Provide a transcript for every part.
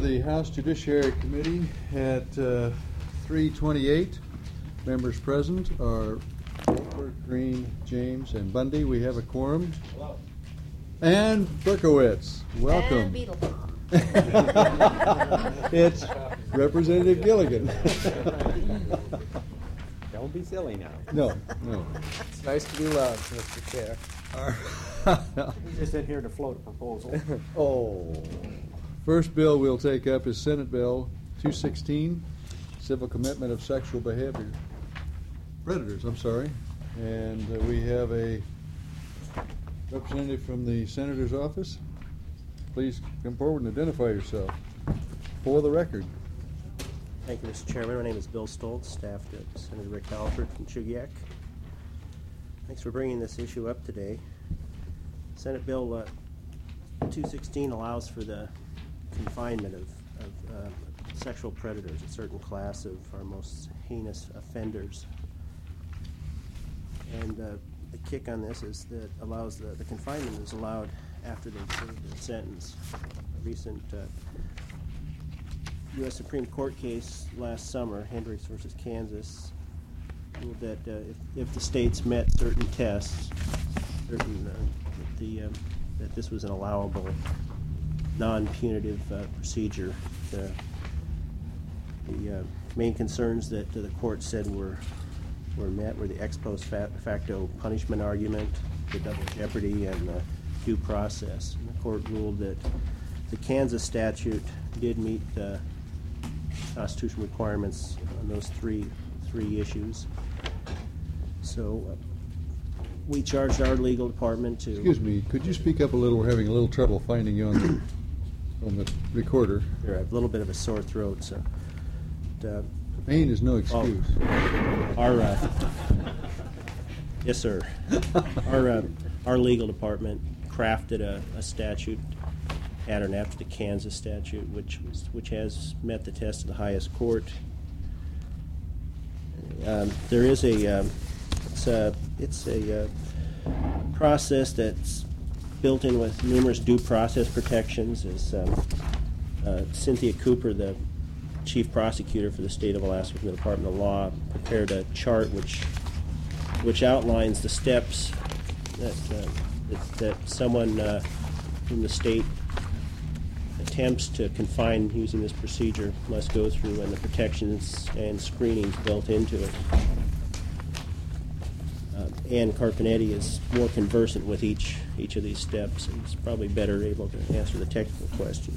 of the House Judiciary Committee at 3:28. Members present are Wolford, Green, James, and Bundy. We have a quorum. Hello. And Berkowitz. Welcome. And Beetlebaum. It's Representative Gilligan. Don't be silly now. No. It's nice to be loved, Mr. Chair. He's just in here to float a proposal. Oh. First bill we'll take up is Senate Bill 216, Civil Commitment of Sexual Behavior. Predators, And we have a representative from the Senator's office. Please come forward and identify yourself for the record. Thank you, Mr. Chairman. My name is Bill Stoltz, staff to Senator Rick Halford from Chugiak. Thanks for bringing this issue up today. Senate Bill 216 allows for the confinement of sexual predators, a certain class of our most heinous offenders. And the kick on this is that allows the confinement is allowed after they've served their sentence. A recent U.S. Supreme Court case last summer, Hendricks versus Kansas, ruled that if the states met certain tests, that this was an allowable, non-punitive procedure. The main concerns that the court said were met were the ex post facto punishment argument, the double jeopardy, and the due process. And the court ruled that the Kansas statute did meet constitutional requirements on those three issues. So we charged our legal department to... Excuse me, could you speak up a little? We're having a little trouble finding you on the recorder. I have a little bit of a sore throat, so... Pain is no excuse. Yes, sir. Our legal department crafted a statute pattern after the Kansas statute, which has met the test of the highest court. There is it's a process that's built in with numerous due process protections. As Cynthia Cooper, the chief prosecutor for the state of Alaska from the Department of Law, prepared a chart which outlines the steps that someone from the state attempts to confine using this procedure must go through, and the protections and screenings built into it. Ann Carpenetti is more conversant with each of these steps, and is probably better able to answer the technical question.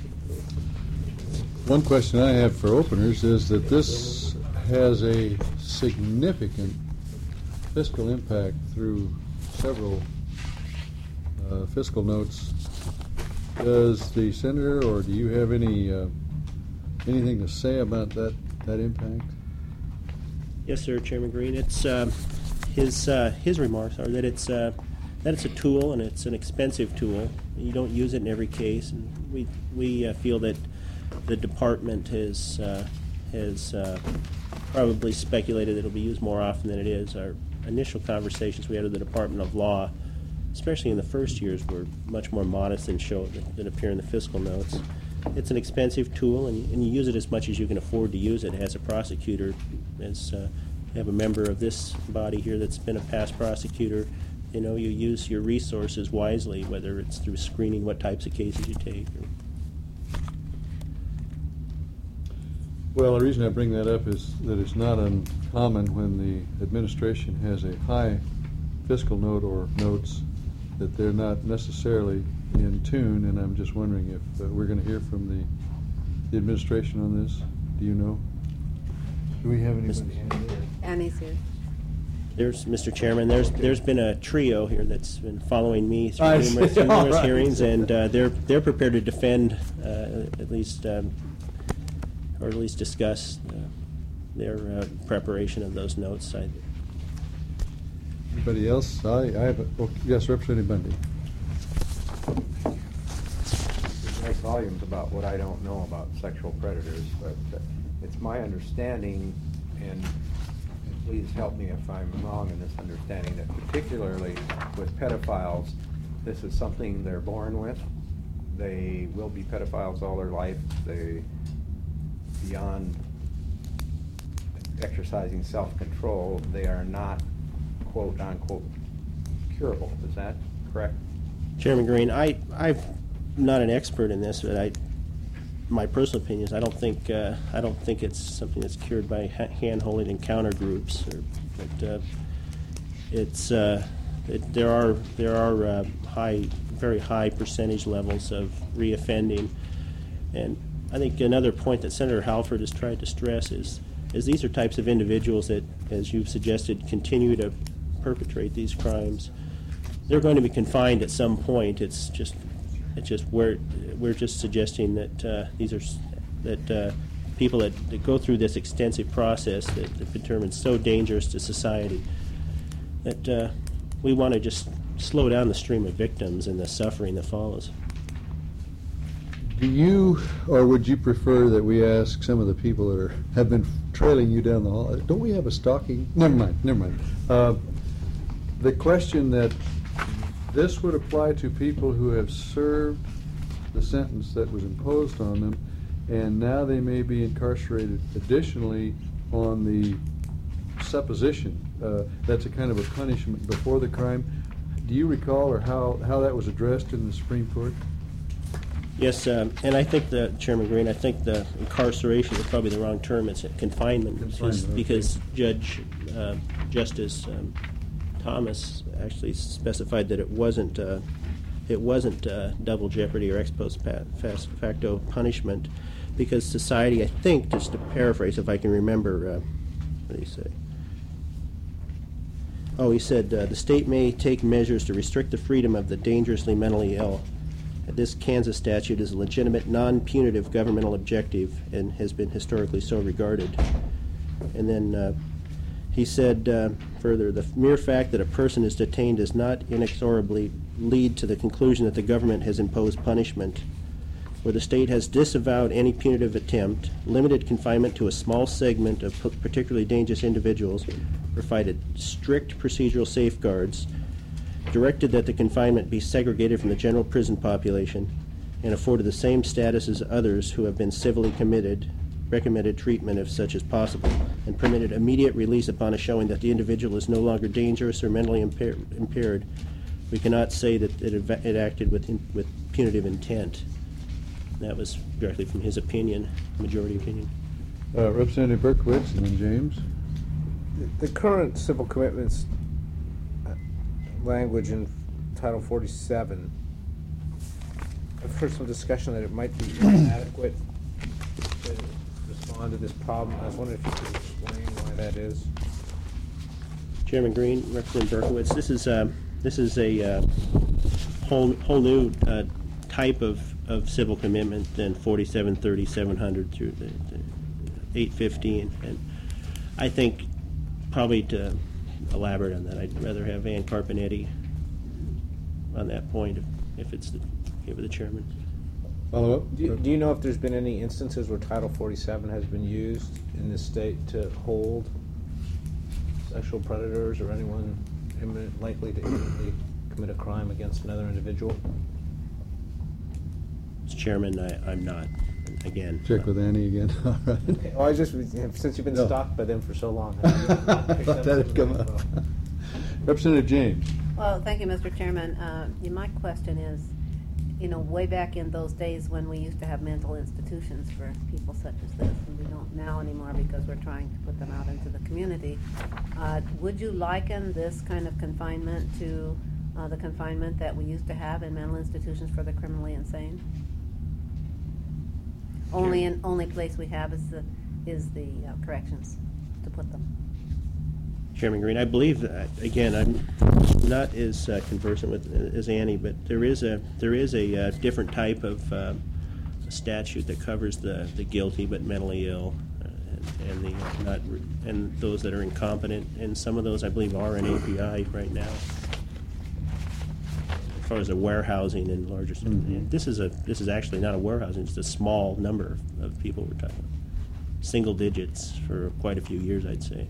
One question I have for openers is that this has a significant fiscal impact through several fiscal notes. Does the senator, or do you have anything to say about that impact? Yes, sir, Chairman Green. It's his remarks are that it's a tool, and it's an expensive tool. You don't use it in every case, and we feel that the department has probably speculated that it'll be used more often than it is. Our initial conversations we had with the Department of Law, especially in the first years, were much more modest than appear in the fiscal notes. It's an expensive tool, and you use it as much as you can afford to use it. As a prosecutor, as you have a member of this body here that's been a past prosecutor, you use your resources wisely, whether it's through screening what types of cases you take. Well, the reason I bring that up is that it's not uncommon when the administration has a high fiscal note or notes that they're not necessarily in tune, and I'm just wondering if we're going to hear from the administration on this. Do you know? Do we have anybody? Annie's here. There's, Mr. Chairman, there's been a trio here that's been following me through numerous hearings, and they're prepared to defend at least discuss their preparation of those notes. Anybody else? Yes, Representative Bundy. There's nice volumes about what I don't know about sexual predators, but it's my understanding, and please help me if I'm wrong in this understanding, that particularly with pedophiles, this is something they're born with, they will be pedophiles all their life. They, beyond exercising self-control, they are not quote-unquote curable. Is that correct? Chairman Green, I'm not an expert in this, but my personal opinion is I don't think it's something that's cured by hand-holding encounter groups. There are very high percentage levels of reoffending, and I think another point that Senator Halford has tried to stress is these are types of individuals that, as you've suggested, continue to perpetrate these crimes. They're going to be confined at some point. It's just we're just suggesting that people that go through this extensive process that determines so dangerous to society that we want to just slow down the stream of victims and the suffering that follows. Do you, or would you prefer that we ask some of the people that have been trailing you down the hall? Don't we have a stalking? Never mind. The question that this would apply to people who have served the sentence that was imposed on them, and now they may be incarcerated additionally on the supposition. That's a kind of a punishment before the crime. Do you recall or how that was addressed in the Supreme Court? Yes, and I think Chairman Green, I think the incarceration is probably the wrong term. It's confinement, because Justice Thomas actually specified that it wasn't double jeopardy or ex post facto punishment, because society, I think, just to paraphrase, if I can remember, what did he say? Oh, he said the state may take measures to restrict the freedom of the dangerously mentally ill. This Kansas statute is a legitimate, non-punitive governmental objective and has been historically so regarded. And then he said further, the mere fact that a person is detained does not inexorably lead to the conclusion that the government has imposed punishment. Where the state has disavowed any punitive attempt, limited confinement to a small segment of particularly dangerous individuals, provided strict procedural safeguards, directed that the confinement be segregated from the general prison population, and afforded the same status as others who have been civilly committed, recommended treatment if such as possible, and permitted immediate release upon a showing that the individual is no longer dangerous or mentally impaired, we cannot say that it acted with punitive intent. That was directly from his opinion, majority opinion. Representative Berkowitz and then James. The current civil commitments language in Title 47, I've heard some discussion that it might be inadequate to respond to this problem. I was wondering if you could explain why that is. Chairman Green, Representative Berkowitz, this is a whole new type of civil commitment than 4730, 700 through the 815, and I think probably to elaborate on that, I'd rather have Ann Carpenetti on that point if it's the chairman. Follow up? Do you know if there's been any instances where Title 47 has been used in this state to hold sexual predators or anyone likely to imminently commit a crime against another individual? As chairman, I'm not. Again. Check with Annie again. All right. Okay. Well, since you've been stalked by them for so long. I thought that had come up. Representative James. Well, thank you, Mr. Chairman. My question is, way back in those days when we used to have mental institutions for people such as this, and we don't now anymore because we're trying to put them out into the community, would you liken this kind of confinement to the confinement that we used to have in mental institutions for the criminally insane? Only place we have is the corrections to put them. Chairman Green, I believe that, again, I'm not as conversant with as Annie, but there is a different type of statute that covers the guilty but mentally ill and those that are incompetent, and some of those I believe are in API right now. As far as the warehousing and larger, this is actually not a warehousing; it's a small number of people we're talking about. Single digits for quite a few years, I'd say.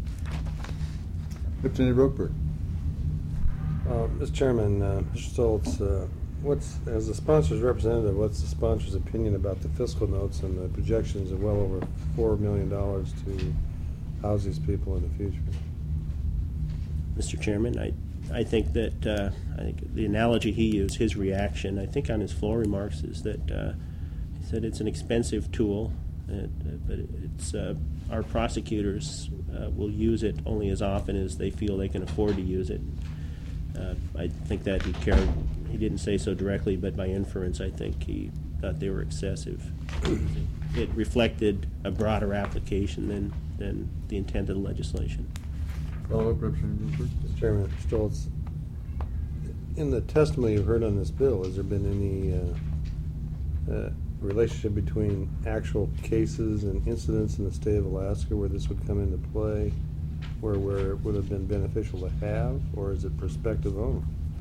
Representative Rokeberg. Mr. Chairman, Mr. Stoltz, as the sponsor's representative, what's the sponsor's opinion about the fiscal notes and the projections of well over $4 million to house these people in the future? Mr. Chairman, I think that I think the analogy he used, his reaction, I think on his floor remarks, is that he said it's an expensive tool, but it's our prosecutors will use it only as often as they feel they can afford to use it. I think that he didn't say so directly, but by inference, I think he thought they were excessive. It reflected a broader application than the intent of the legislation. Follow-up, Representative Gilbert? Mr. Chairman, Mr. Stoltz, in the testimony you've heard on this bill, has there been any relationship between actual cases and incidents in the state of Alaska where this would come into play, where it would have been beneficial to have, or is it prospective only?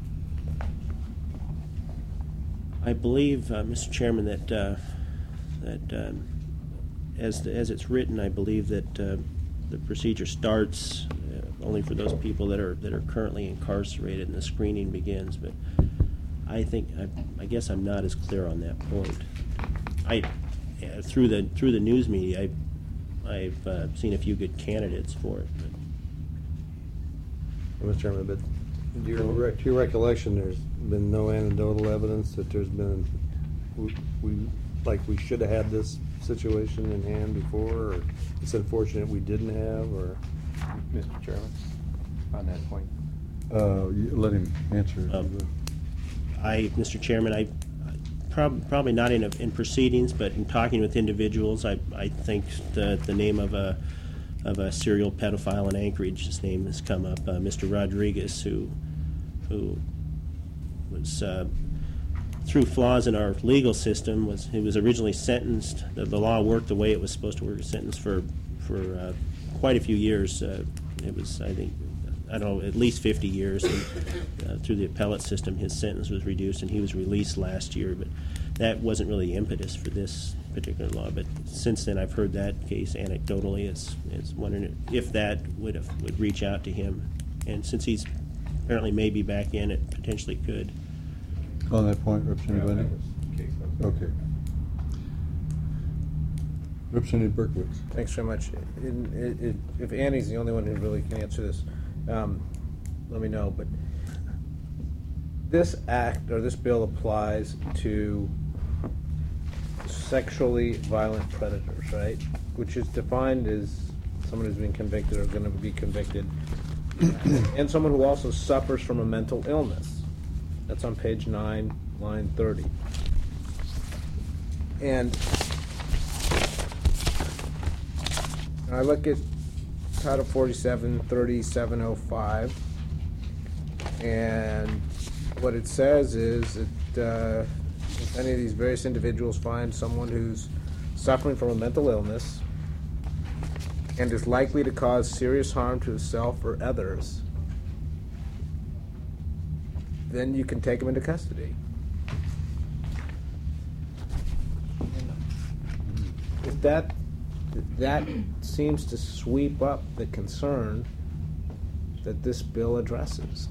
I believe, Mr. Chairman, that as it's written, I believe that the procedure starts only for those people that are currently incarcerated, and the screening begins. But I guess I'm not as clear on that point. Through the news media, I've seen a few good candidates for it. Mr. Chairman, but to your recollection, there's been no anecdotal evidence that there's been we should have had this situation in hand before, or it's unfortunate we didn't have, or Mr. Chairman, on that point. Let him answer. Mr. Chairman, probably not in proceedings, but in talking with individuals, I think the name of a serial pedophile in Anchorage, his name has come up, Mr. Rodriguez, who was through flaws in our legal system, he was originally sentenced. The law worked the way it was supposed to work. Sentenced for quite a few years. It was, I think, I don't know, at least 50 years. And, through the appellate system, his sentence was reduced, and he was released last year. But that wasn't really the impetus for this particular law. But since then, I've heard that case anecdotally. Is wondering if that would reach out to him, and since he's apparently may be back in, it potentially could. On that point, Representative Lenny? Okay. Representative Berkowitz. Thanks very much. If Annie's the only one who really can answer this, let me know. But this act or this bill applies to sexually violent predators, right? Which is defined as someone who's been convicted or going to be convicted, and someone who also suffers from a mental illness. That's on page 9, line 30. And I look at Title 47, 3705, and what it says is that if any of these various individuals find someone who's suffering from a mental illness and is likely to cause serious harm to himself or others, then you can take them into custody. If that seems to sweep up the concern that this bill addresses.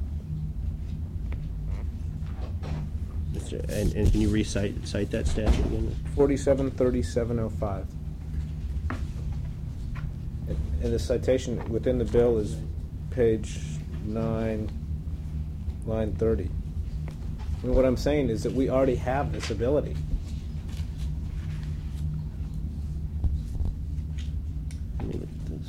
And can you cite that statute again? 473705. And the citation within the bill is page 9, line 30. I mean, what I'm saying is that we already have this ability. Let me look at this.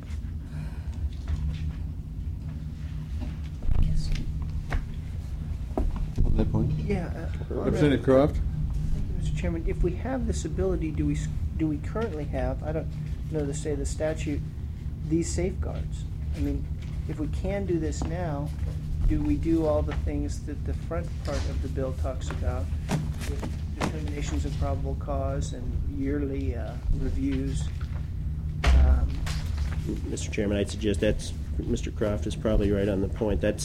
On that point? Yeah. Representative Croft? Mr. Chairman, if we have this ability, do we currently have, I don't know to say the statute, these safeguards? I mean, if we can do this now, do we do all the things that the front part of the bill talks about, with determinations of probable cause and yearly reviews? Mr. Chairman, I'd suggest Mr. Croft is probably right on the point. That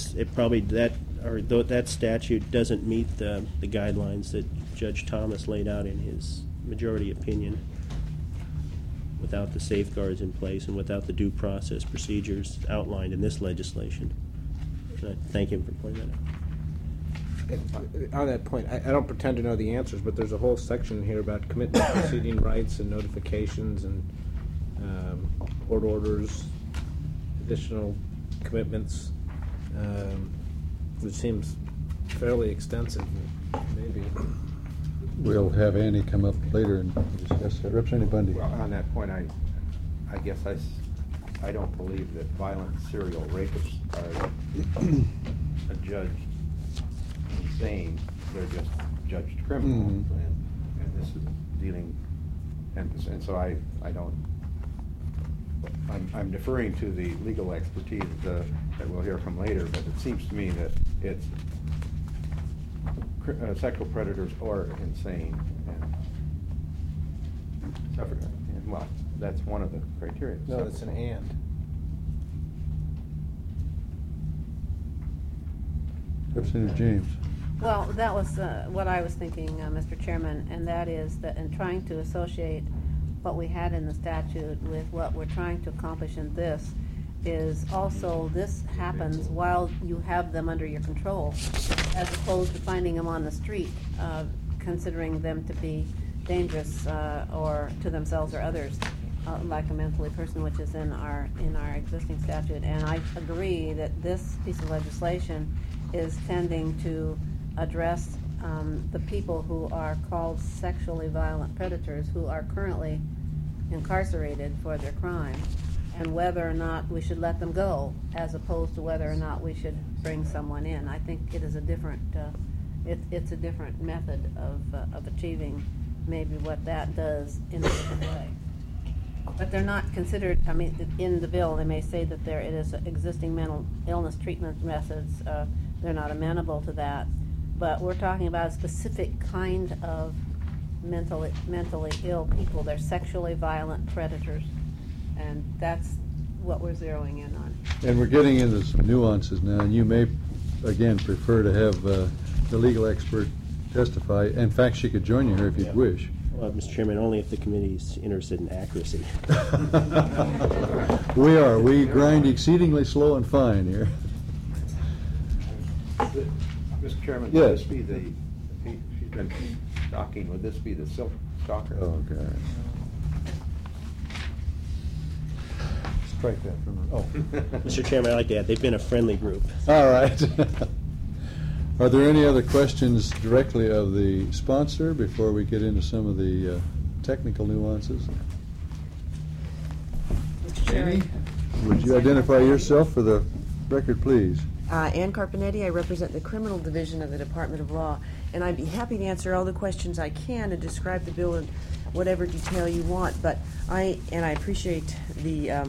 statute doesn't meet the guidelines that Judge Thomas laid out in his majority opinion, without the safeguards in place and without the due process procedures outlined in this legislation. And I thank him for pointing that out. On that point, I don't pretend to know the answers, but there's a whole section here about commitment proceeding rights and notifications and court orders, additional commitments, which seems fairly extensive, maybe. We'll have Andy come up later and discuss that. Representative Bundy. Well, on that point, I guess I don't believe that violent serial rapists are judged insane. They're just judged criminals, and this is dealing, and so I don't. I'm deferring to the legal expertise that we'll hear from later, but it seems to me that it's sexual predators or insane and suffer. And, well, that's one of the criteria. No, it's an and. Representative James. Well, that was what I was thinking, Mr. Chairman, and that is that in trying to associate what we had in the statute with what we're trying to accomplish in this is also this happens while you have them under your control, as opposed to finding them on the street, considering them to be dangerous or to themselves or others, like a mentally person, which is in our existing statute. And I agree that this piece of legislation is tending to address the people who are called sexually violent predators, who are currently incarcerated for their crime, and whether or not we should let them go, as opposed to whether or not we should bring someone in. I think it is a different, it's a different method of achieving maybe what that does in a different way. But they're not considered, I mean, in the bill, they may say that it is existing mental illness treatment methods. They're not amenable to that. But we're talking about a specific kind of mentally ill people. They're sexually violent predators. And that's what we're zeroing in on. And we're getting into some nuances now, and you may, again, prefer to have the legal expert testify. In fact, she could join you here if you'd wish. Well, Mr. Chairman, only if the committee is interested in accuracy. We are. We grind exceedingly slow and fine here. Mr. Chairman, Yes. would this be she's been stalking, would this be the silk stalker? Oh, God. Strike that from Mr. Chairman, I'd like to add, they've been a friendly group. All right. Are there any other questions directly of the sponsor before we get into some of the technical nuances? Amy, would you identify yourself for the record, please? Ann Carpinetti. I represent the Criminal Division of the Department of Law, and I'd be happy to answer all the questions I can and describe the bill in whatever detail you want. But I appreciate the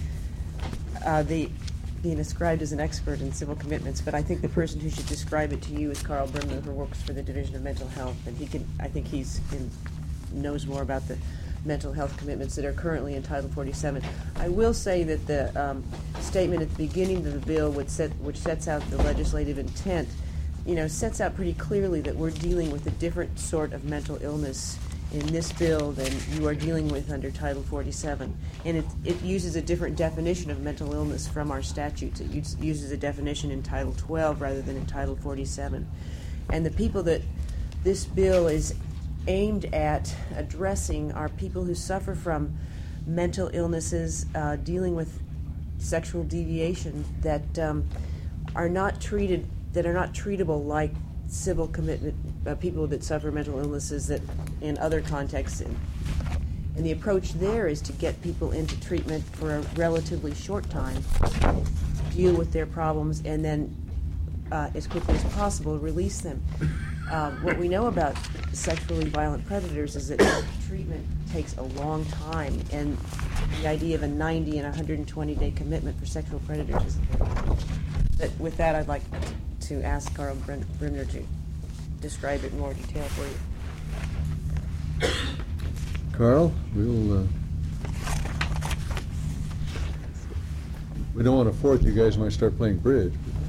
being ascribed as an expert in civil commitments, but I think the person who should describe it to you is Carl Brimler, who works for the Division of Mental Health, and I think knows more about the mental health commitments that are currently in Title 47. I will say that the statement at the beginning of the bill, which sets out the legislative intent, sets out pretty clearly that we're dealing with a different sort of mental illness in this bill than you are dealing with under Title 47. And it uses a different definition of mental illness from our statutes. It uses a definition in Title 12 rather than in Title 47. And the people that this bill is aimed at addressing are people who suffer from mental illnesses, dealing with sexual deviation that are not treatable like civil commitment people that suffer mental illnesses that in other contexts. And the approach there is to get people into treatment for a relatively short time, deal with their problems, and then as quickly as possible release them. What we know about sexually violent predators is that treatment takes a long time, and the idea of a 90 and 120-day commitment for sexual predators is but with that, I'd like to ask Carl Brimner to describe it in more detail for you. Carl, we don't want to force you guys might start playing bridge.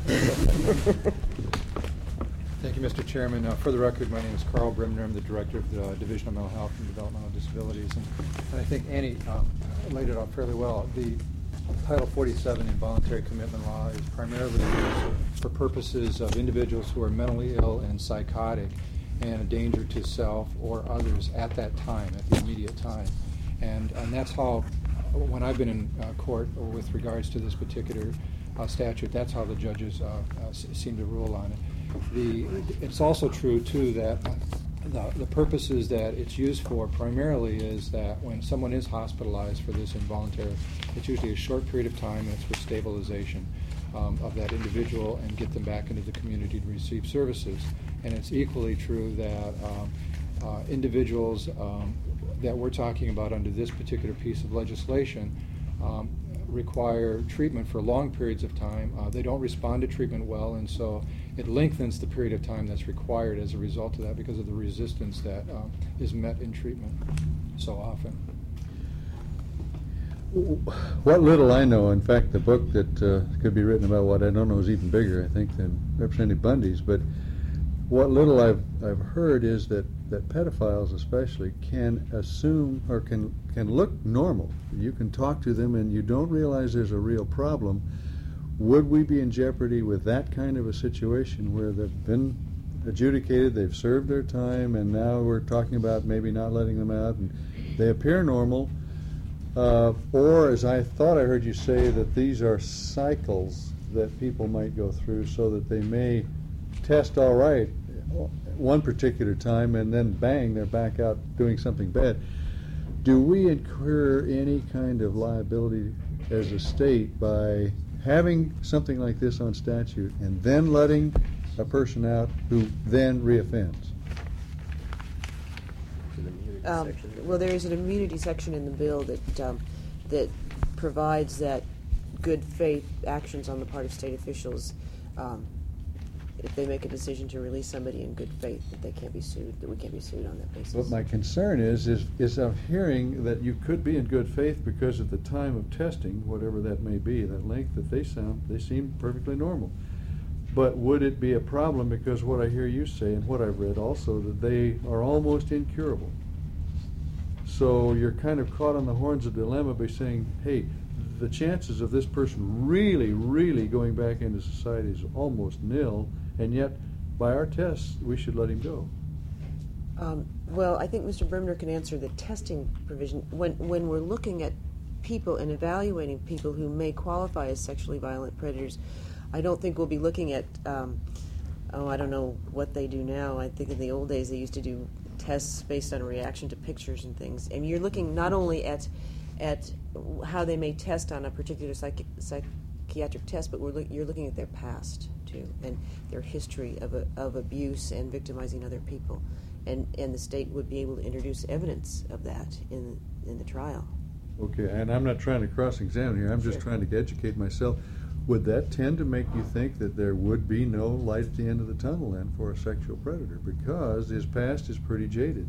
Thank you, Mr. Chairman. For the record, my name is Carl Brimner. I'm the Director of the Division of Mental Health and Developmental Disabilities. And I think Annie laid it out fairly well. Title 47 involuntary commitment law is primarily used for purposes of individuals who are mentally ill and psychotic and a danger to self or others at that time, at the immediate time. And that's how, when I've been in court with regards to this particular statute, that's how the judges seem to rule on it. It's also true, too, that the purposes that it's used for primarily is that when someone is hospitalized for this involuntary, it's usually a short period of time, and it's for stabilization of that individual and get them back into the community to receive services. And it's equally true that individuals that we're talking about under this particular piece of legislation require treatment for long periods of time. They don't respond to treatment well, and so it lengthens the period of time that's required as a result of that because of the resistance that is met in treatment so often. What little I know, in fact, the book that could be written about what I don't know is even bigger, I think, than Representative Bundy's, but what little I've heard is that pedophiles especially can assume or can look normal. You can talk to them and you don't realize there's a real problem. Would we be in jeopardy with that kind of a situation where they've been adjudicated, they've served their time, and now we're talking about maybe not letting them out and they appear normal? Or, as I thought I heard you say, that these are cycles that people might go through so that they may test all right one particular time and then bang, they're back out doing something bad. Do we incur any kind of liability as a state by having something like this on statute and then letting a person out who then reoffends? Well, there is an immunity section in the bill that provides that good faith actions on the part of state officials, if they make a decision to release somebody in good faith, that they can't be sued, that we can't be sued on that basis. What my concern is I'm hearing that you could be in good faith because at the time of testing, whatever that may be, that length that they seem perfectly normal. But would it be a problem because what I hear you say and what I've read also, that they are almost incurable? So you're kind of caught on the horns of dilemma by saying, hey, the chances of this person really, really going back into society is almost nil, and yet by our tests we should let him go. Well, I think Mr. Bremner can answer the testing provision. When we're looking at people and evaluating people who may qualify as sexually violent predators, I don't think we'll be looking at, I don't know what they do now. I think in the old days they used to do tests based on a reaction to pictures and things. And you're looking not only at how they may test on a particular psychiatric test, but you're looking at their past too, and their history of abuse and victimizing other people, and the state would be able to introduce evidence of that in the trial. Okay, and I'm not trying to cross-examine here. I'm just trying to educate myself. Would that tend to make you think that there would be no light at the end of the tunnel then for a sexual predator because his past is pretty jaded?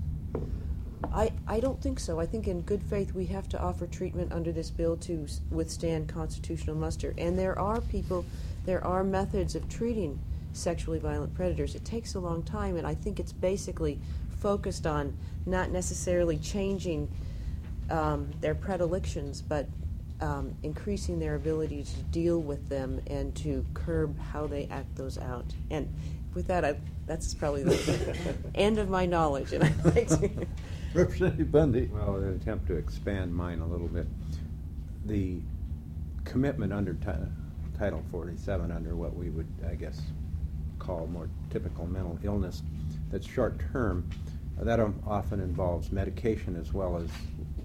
I don't think so. I think in good faith we have to offer treatment under this bill to withstand constitutional muster. And there are methods of treating sexually violent predators. It takes a long time, and I think it's basically focused on not necessarily changing their predilections, but increasing their ability to deal with them and to curb how they act those out. And with that, that's probably the end of my knowledge. And I'd like to... Representative Bundy. Well, in an attempt to expand mine a little bit, the commitment under Title 47, under what we would, I guess, call more typical mental illness that's short-term, that often involves medication as well as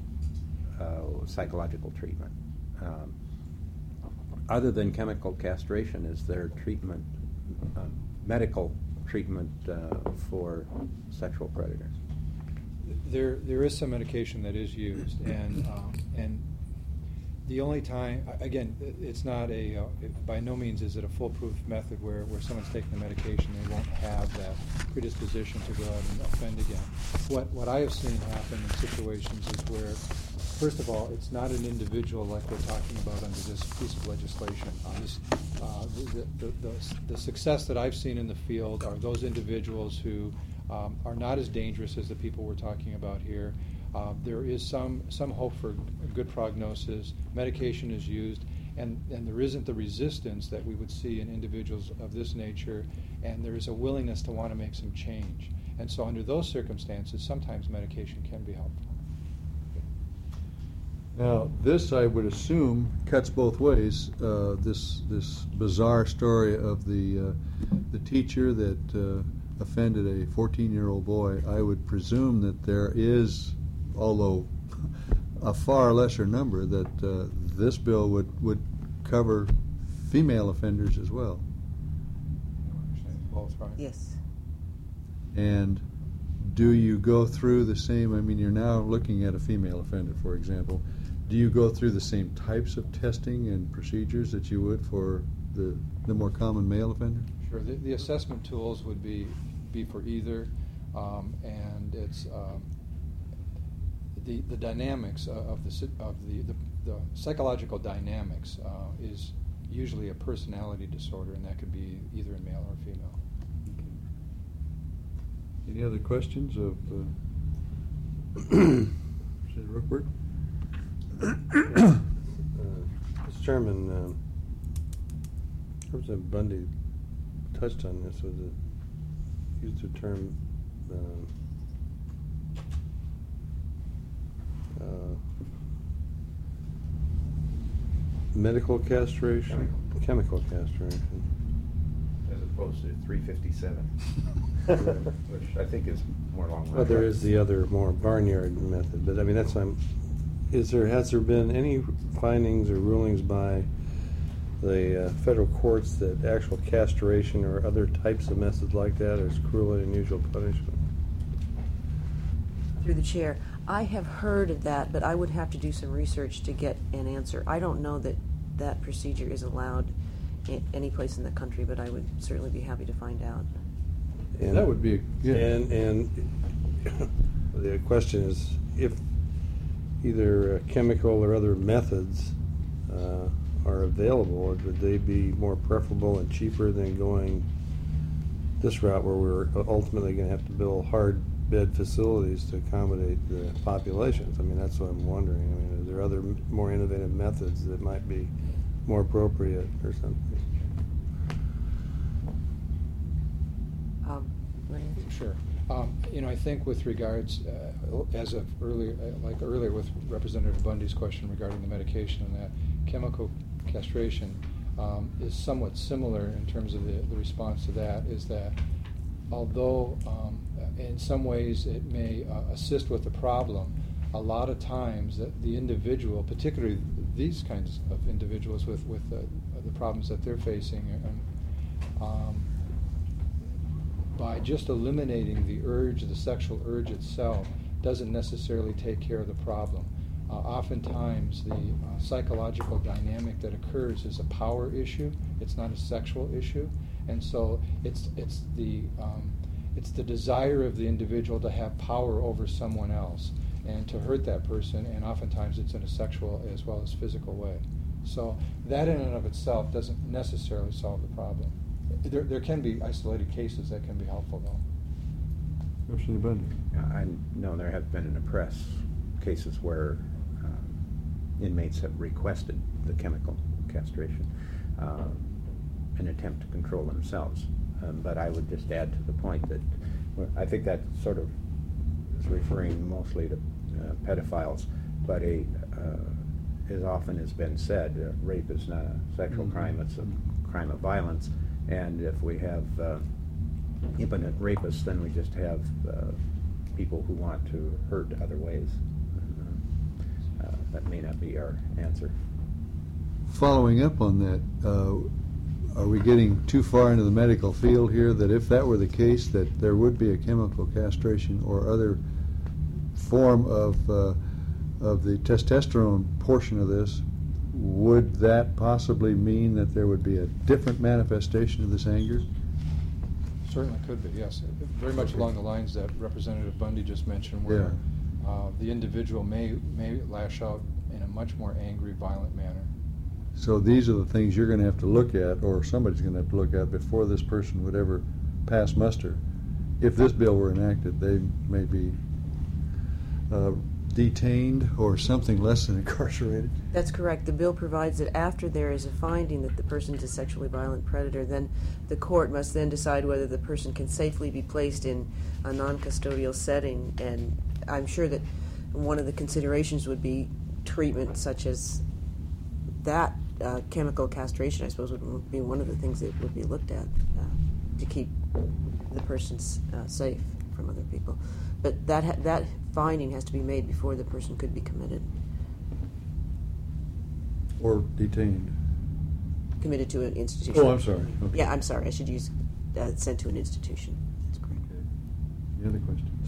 psychological treatment. Other than chemical castration, is there treatment, medical treatment for sexual predators? There is some medication that is used, and the only time, again, it's not by no means is it a foolproof method where someone's taking the medication, they won't have that predisposition to go out and offend again. What I have seen happen in situations is where, first of all, it's not an individual like we're talking about under this piece of legislation. The success that I've seen in the field are those individuals who are not as dangerous as the people we're talking about here. There is some hope for good prognosis. Medication is used, and there isn't the resistance that we would see in individuals of this nature, and there is a willingness to want to make some change. And so under those circumstances, sometimes medication can be helpful. Now, this, I would assume, cuts both ways. This bizarre story of the teacher that offended a 14-year-old boy, I would presume that there is, although a far lesser number, that this bill would cover female offenders as well. Both, right? Yes. And do you go through the same, I mean, you're now looking at a female offender, for example. Do you go through the same types of testing and procedures that you would for the more common male offender? Sure. The assessment tools would be for either, and it's the dynamics of the psychological dynamics is usually a personality disorder, and that could be either in male or female. Any other questions of Mr. Rookworth? Mr. Chairman, Representative Bundy touched on this, used the term medical castration, chemical castration. As opposed to 357, which I think is more along the Well, there lines. is the other more barnyard method, but I mean, has there been any findings or rulings by the federal courts that actual castration or other types of methods like that is cruel and unusual punishment? Through the chair, I have heard of that, but I would have to do some research to get an answer. I don't know that that procedure is allowed any place in the country, but I would certainly be happy to find out. And that would be, yeah. And the question is, if either chemical or other methods are available, would they be more preferable and cheaper than going this route where we're ultimately going to have to build hard bed facilities to accommodate the populations? I mean, that's what I'm wondering. I mean, are there other more innovative methods that might be more appropriate or something? Sure. I think with regards, as of earlier, earlier with Representative Bundy's question regarding the medication and that, chemical castration is somewhat similar in terms of the response to that, is that although in some ways it may assist with the problem, a lot of times that the individual, particularly these kinds of individuals with the problems that they're facing, by just eliminating the urge, the sexual urge itself, doesn't necessarily take care of the problem. Oftentimes, the psychological dynamic that occurs is a power issue. It's not a sexual issue, and so it's the desire of the individual to have power over someone else and to hurt that person, and oftentimes it's in a sexual as well as physical way. So that in and of itself doesn't necessarily solve the problem. There can be isolated cases that can be helpful, though. Commissioner Bundy. I know there have been in the press cases where inmates have requested the chemical castration in an attempt to control themselves. But I would just add to the point that I think that sort of is referring mostly to pedophiles, but as often has been said, rape is not a sexual crime, it's a crime of violence. And if we have impotent rapists, then we just have people who want to hurt other ways. That may not be our answer. Following up on that, are we getting too far into the medical field here that if that were the case, that there would be a chemical castration or other form of the testosterone portion of this? Would that possibly mean that there would be a different manifestation of this anger? Certainly could be, yes. Very much along the lines that Representative Bundy just mentioned, where the individual may lash out in a much more angry, violent manner. So these are the things you're going to have to look at, or somebody's going to have to look at before this person would ever pass muster. If this bill were enacted, they may be detained or something less than incarcerated? That's correct. The bill provides that after there is a finding that the person is a sexually violent predator, then the court must then decide whether the person can safely be placed in a non-custodial setting. And I'm sure that one of the considerations would be treatment such as that. Chemical castration, I suppose, would be one of the things that would be looked at to keep the person safe from other people. But that finding has to be made before the person could be committed. Or detained? Committed to an institution. Oh, I'm sorry. Okay. Yeah, I'm sorry. I should use sent to an institution. That's correct. Okay. Any other questions?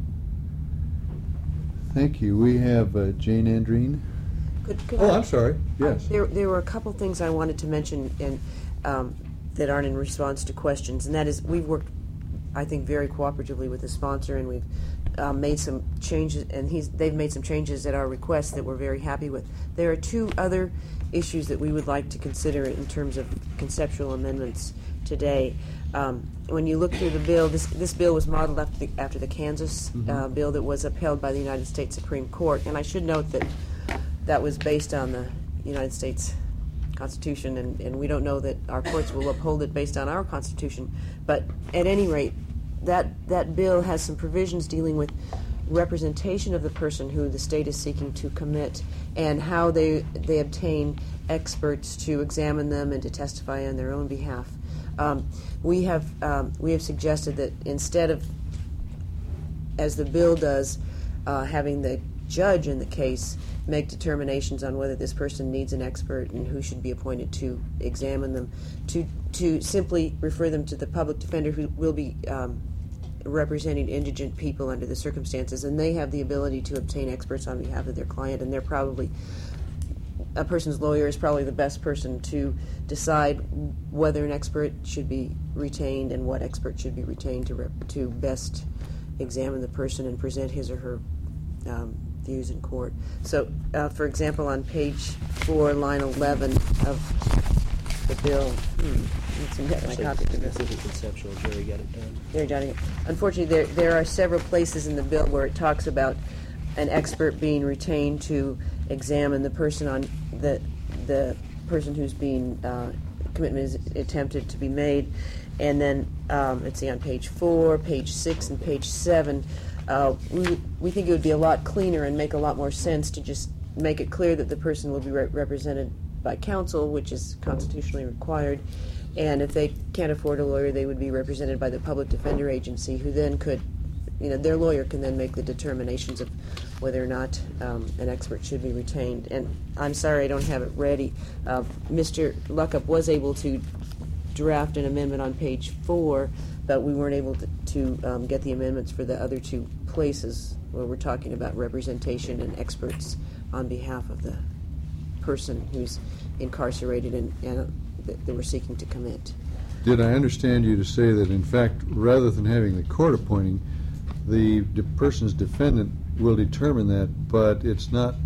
Thank you. We have Jane Andreen. I'm sorry. Yes. There were a couple things I wanted to mention that aren't in response to questions, and that is we've worked, I think, very cooperatively with the sponsor, and we've made some changes, and they've made some changes at our request that we're very happy with. There are two other issues that we would like to consider in terms of conceptual amendments today. When you look through the bill, this bill was modeled after the Kansas bill that was upheld by the United States Supreme Court, and I should note that was based on the United States Constitution, and we don't know that our courts will uphold it based on our Constitution. But at any rate, that bill has some provisions dealing with representation of the person who the state is seeking to commit and how they obtain experts to examine them and to testify on their own behalf. We have suggested that instead of, as the bill does, having the judge in the case make determinations on whether this person needs an expert and who should be appointed to examine them, to simply refer them to the public defender who will be representing indigent people under the circumstances, and they have the ability to obtain experts on behalf of their client, and they're probably, a person's lawyer is probably the best person to decide whether an expert should be retained and what expert should be retained to best examine the person and present his or her views in court. So, for example, on page 4, line 11 of the bill, let's see, my copy of this. This is conceptual. Jerry got it done. There, Johnny. Unfortunately, there are several places in the bill where it talks about an expert being retained to examine the person on the person who's being commitment is attempted to be made, and then let's see, on page 4, page 6, and page 7. We think it would be a lot cleaner and make a lot more sense to just make it clear that the person will be represented by counsel, which is constitutionally required, and if they can't afford a lawyer, they would be represented by the public defender agency, who then could, their lawyer can then make the determinations of whether or not an expert should be retained. And I'm sorry I don't have it ready. Mr. Luckup was able to draft an amendment on page 4, but we weren't able to get the amendments for the other two places where we're talking about representation and experts on behalf of the person who's incarcerated and that we're seeking to commit. Did I understand you to say that, in fact, rather than having the court appointing, the person's defendant will determine that, but it's not,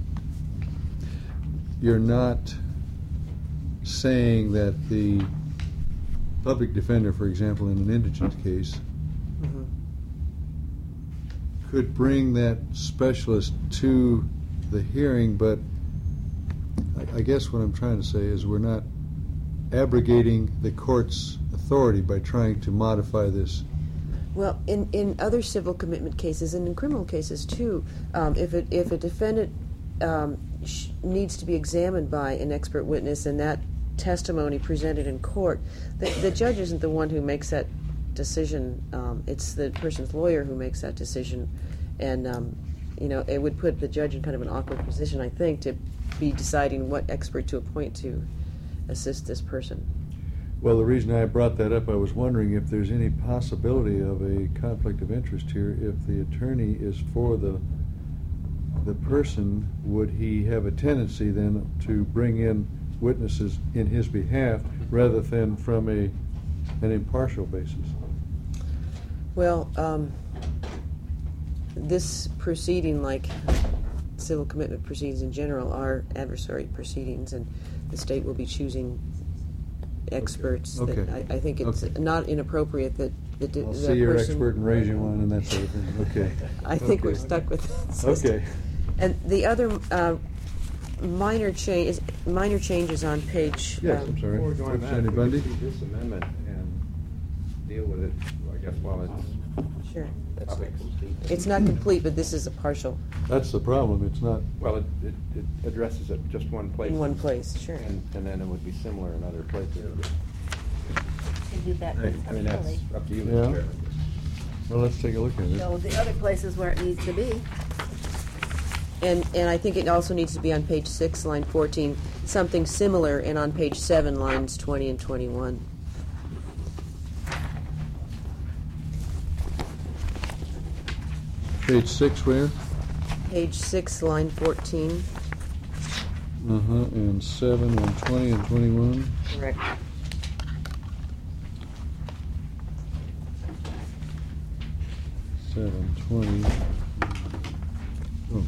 you're not saying that the public defender, for example, in an indigent case, could bring that specialist to the hearing, but I guess what I'm trying to say is we're not abrogating the court's authority by trying to modify this. Well, in other civil commitment cases and in criminal cases too, if a defendant needs to be examined by an expert witness and that testimony presented in court, the judge isn't the one who makes that decision. It's the person's lawyer who makes that decision, and it would put the judge in kind of an awkward position, I think, to be deciding what expert to appoint to assist this person. Well, the reason I brought that up, I was wondering if there's any possibility of a conflict of interest here. If the attorney is for the person, would he have a tendency then to bring in witnesses in his behalf rather than from an impartial basis? Well, this proceeding, like civil commitment proceedings in general, are adversary proceedings, and the state will be choosing experts. Okay. That I think it's not inappropriate that I'll see your expert and raise you one and that sort of thing. Okay. I think we're Okay. stuck with that system. Okay. And the other minor changes on page. Yes, I'm sorry. Before we go on that, Representative we Bundy? could do this amendment and deal with it, I guess, while it's Sure. public. It's not complete, but this is a partial That's the problem. It's not. Well, it addresses it just one place. in one place, sure. And then it would be similar in other places. Can do that I mean, that's conceptually. up to you, Yeah. Mr. Chairman. Well, let's take a look at it. So the other places where it needs to be. And I think it also needs to be on page 6, line 14, something similar, and on page 7, lines 20 and 21. Page 6 where? Page 6, line 14. And 7 and 20 and 21. Correct. Seven, 20. Oh.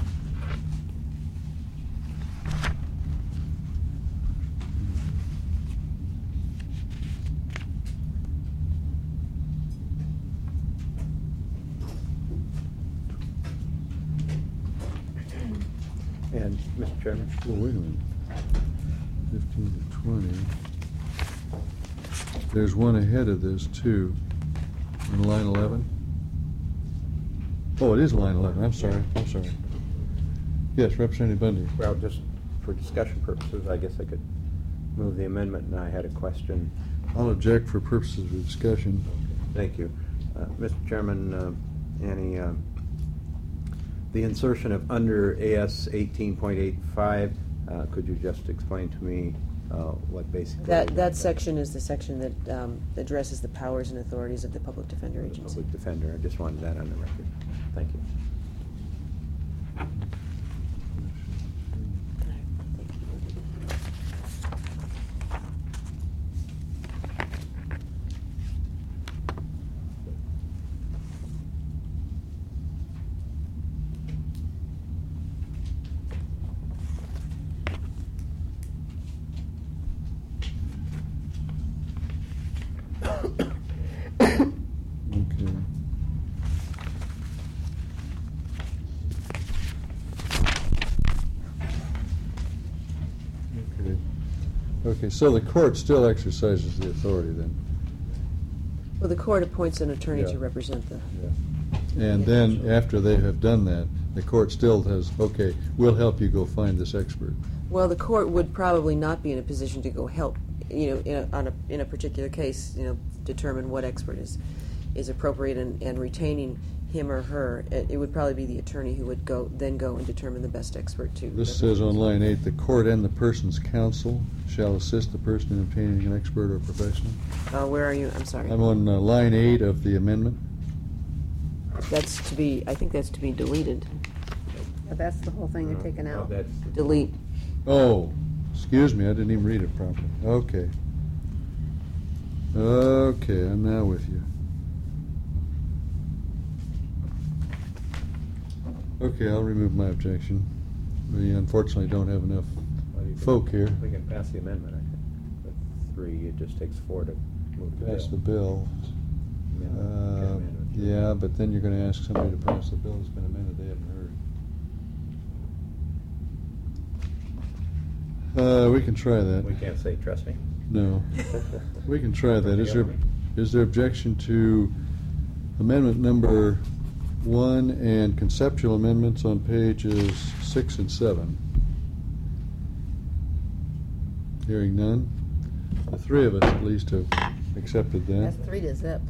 And, Mr. Chairman? Oh, wait a minute. 15 to 20. There's one ahead of this, too. On line 11. Oh, it is line 11. I'm sorry. Yes, Representative Bundy. Well, just for discussion purposes, I guess I could move the amendment, and I had a question. I'll object for purposes of discussion. Thank you. Mr. Chairman, Annie, the insertion of under AS 18.85, could you just explain to me what basically... That section is the section that addresses the powers and authorities of the Public Defender The Agency. Public Defender, I just wanted that on the record. Thank you. Okay. Okay, so the court still exercises the authority then? Well, the court appoints an attorney Yeah. to represent the... And then, after they have done that, the court still says, okay, we'll help you go find this expert. Well, the court would probably not be in a position to go help, in a particular case, determine what expert is appropriate and retaining him or her. It would probably be the attorney who would go and determine the best expert to. This says on line 8, the court and the person's counsel shall assist the person in obtaining an expert or professional. Where are you? I'm sorry. I'm on line 8 of the amendment. I think that's to be deleted. Yeah, that's the whole thing you're taking out. That's Delete. Oh, excuse me, I didn't even read it properly. Okay. Okay, I'm now with you. Okay, I'll remove my objection. We unfortunately don't have enough folk here. We can pass the amendment, I think. With 3, it just takes 4 to move the bill. Pass the bill. Yeah, but then you're going to ask somebody to pass the bill that's been amended they haven't heard. We can try that. We can't say, trust me. No. We can try that. Is there objection to amendment number 1 and conceptual amendments on pages 6 and 7? Hearing none. The 3 of us at least have accepted that. That's 3 to zip.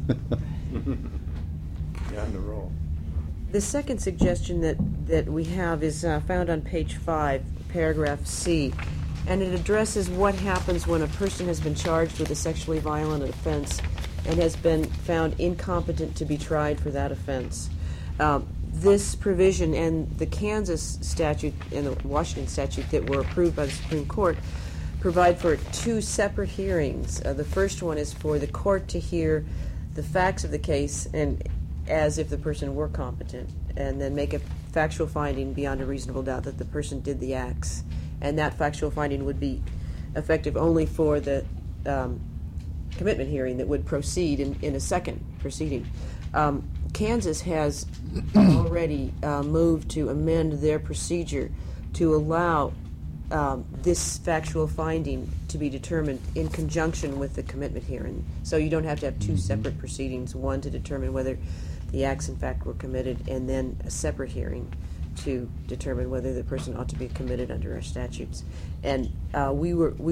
You're on the roll. The second suggestion that we have is found on page 5, paragraph C, and it addresses what happens when a person has been charged with a sexually violent offense and has been found incompetent to be tried for that offense. This provision and the Kansas statute and the Washington statute that were approved by the Supreme Court provide for 2 separate hearings. The first one is for the court to hear the facts of the case and as if the person were competent, and then make a factual finding beyond a reasonable doubt that the person did the acts. And that factual finding would be effective only for the commitment hearing that would proceed in a second proceeding. Kansas has already moved to amend their procedure to allow this factual finding to be determined in conjunction with the commitment hearing. So you don't have to have two separate proceedings, one to determine whether the acts in fact were committed, and then a separate hearing to determine whether the person ought to be committed under our statutes. And we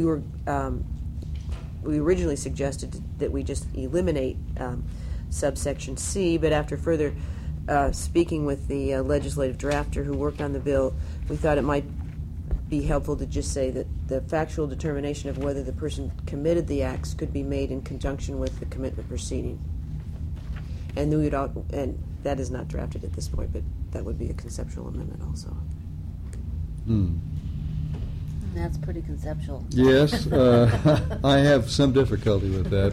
originally suggested that we just eliminate subsection C, but after further speaking with the legislative drafter who worked on the bill, we thought it might be helpful to just say that the factual determination of whether the person committed the acts could be made in conjunction with the commitment proceeding. And and that is not drafted at this point, but that would be a conceptual amendment also. That's pretty conceptual. Yes, I have some difficulty with that.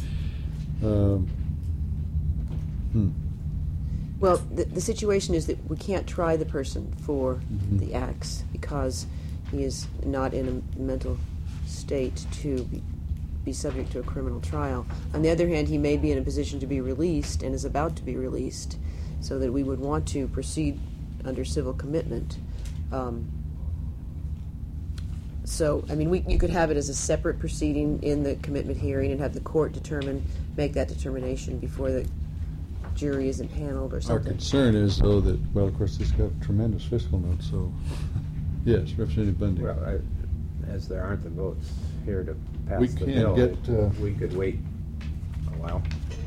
Well, the situation is that we can't try the person for the acts because he is not in a mental state to be subject to a criminal trial. On the other hand, he may be in a position to be released and is about to be released, so that we would want to proceed under civil commitment. So, I mean, you could have it as a separate proceeding in the commitment hearing and have the court make that determination before the jury is impaneled or Our something. concern is, though, that, well, of course, it's got tremendous fiscal notes, so, yes, Representative Bundy. Well, as there aren't the votes here to pass We the can bill, get, we could wait a while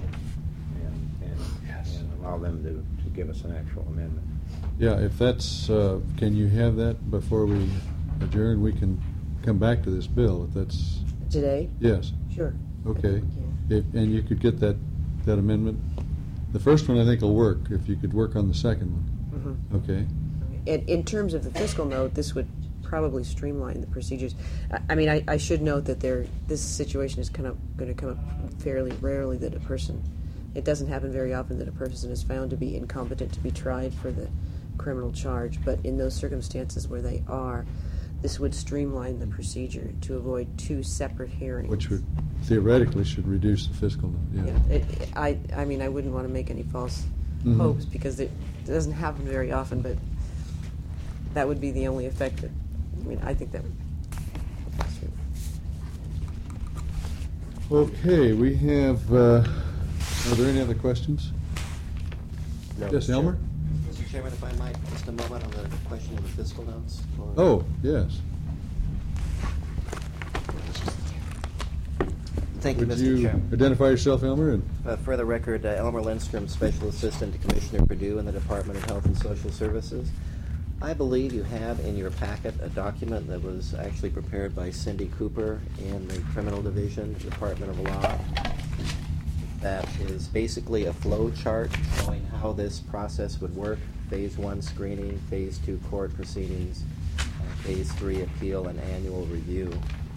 Yes. and allow them to give us an actual amendment. Yeah, if that's, can you have that before we adjourn? We can come back to this bill, if that's, Today? yes, Sure. okay. Yeah. And you could get that amendment? The first one, I think, will work, if you could work on the second one. Okay. In terms of the fiscal note, this would probably streamline the procedures. I mean, I should note that this situation is going to come up fairly rarely that it doesn't happen very often that a person is found to be incompetent to be tried for the criminal charge, but in those circumstances where they are, this would streamline the procedure to avoid two separate hearings. Which would, theoretically, should reduce the fiscal note, yeah. I mean, I wouldn't want to make any false Mhm. hopes because it doesn't happen very often, but that would be the only effect that, I mean, I think that would. Okay, we have, are there any other questions? No, Yes, Mr. Elmer? Mr. Chairman, if I might, just a moment on the question of the fiscal notes. Oh, yes. Thank you, Would Mr. you Chairman. identify yourself, Elmer? And For the record, Elmer Lindstrom, Special Assistant to Commissioner Perdue in the Department of Health and Social Services. I believe you have in your packet a document that was actually prepared by Cindy Cooper in the Criminal Division, Department of Law. That is basically a flow chart showing how this process would work. Phase 1 screening, Phase 2 court proceedings, Phase 3 appeal and annual review.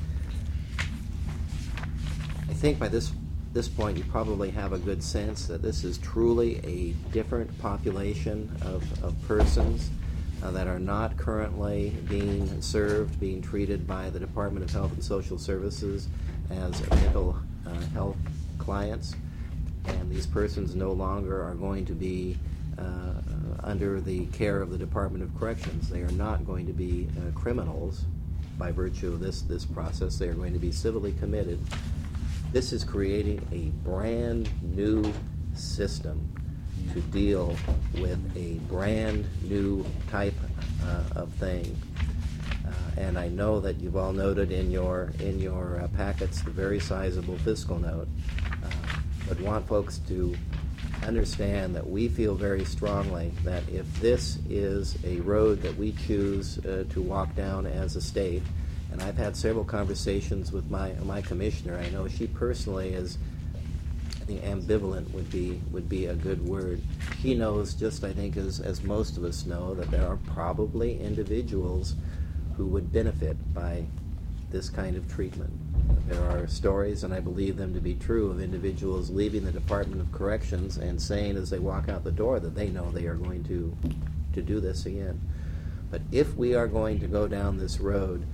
I think by this point you probably have a good sense that this is truly a different population of persons that are not currently being served, being treated by the Department of Health and Social Services as mental health clients. And these persons no longer are going to be under the care of the Department of Corrections. They are not going to be criminals by virtue of this process. They are going to be civilly committed. This is creating a brand new system to deal with a brand new type of thing. And I know that you've all noted in your packets the very sizable fiscal note. But want folks to understand that we feel very strongly that if this is a road that we choose to walk down as a state, and I've had several conversations with my commissioner. I know she personally is, I think ambivalent would be a good word. She knows, just I think as most of us know, that there are probably individuals who would benefit by this kind of treatment. There are stories, and I believe them to be true, of individuals leaving the Department of Corrections and saying as they walk out the door that they know they are going to do this again. But if we are going to go down this road,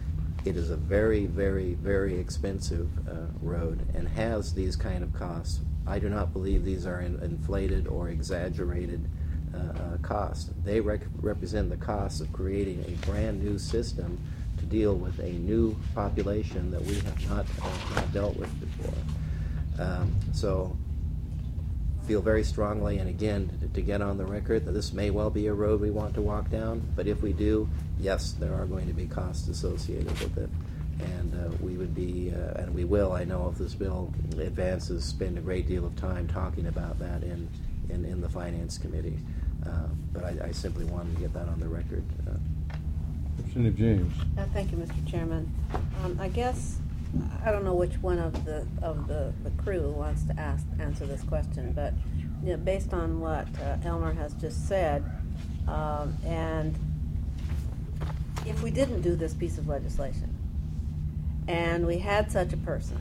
it is a very, very, very expensive road and has these kind of costs. I do not believe these are inflated or exaggerated costs. They represent the cost of creating a brand new system to deal with a new population that we have not dealt with before. So feel very strongly, and again, to get on the record, that this may well be a road we want to walk down, but if we do, yes, there are going to be costs associated with it. And we would be, and we will, I know, if this bill advances, spend a great deal of time talking about that in the Finance Committee. But I simply wanted to get that on the record. Representative James. Thank you, Mr. Chairman. I guess I don't know which one of the crew wants to answer this question, but based on what Elmer has just said, and if we didn't do this piece of legislation, and we had such a person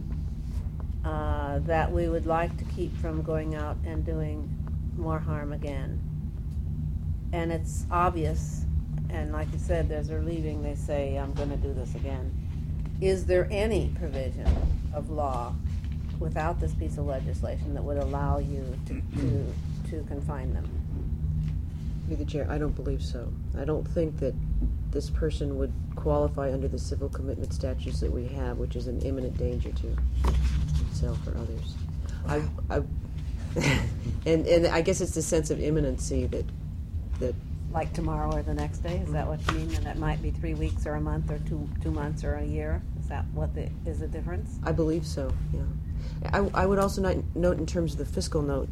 that we would like to keep from going out and doing more harm again, and it's obvious, and like you said, as they're leaving, they say, I'm going to do this again. Is there any provision of law without this piece of legislation that would allow you to confine them? Through the chair, I don't believe so. I don't think that this person would qualify under the civil commitment statutes that we have, which is an imminent danger to himself or others. And I guess it's the sense of imminency that Like tomorrow or the next day? Is that what you mean? And that might be 3 weeks or a month or 2 months or a year? Is that what is the difference? I believe so, yeah. I would also note in terms of the fiscal note,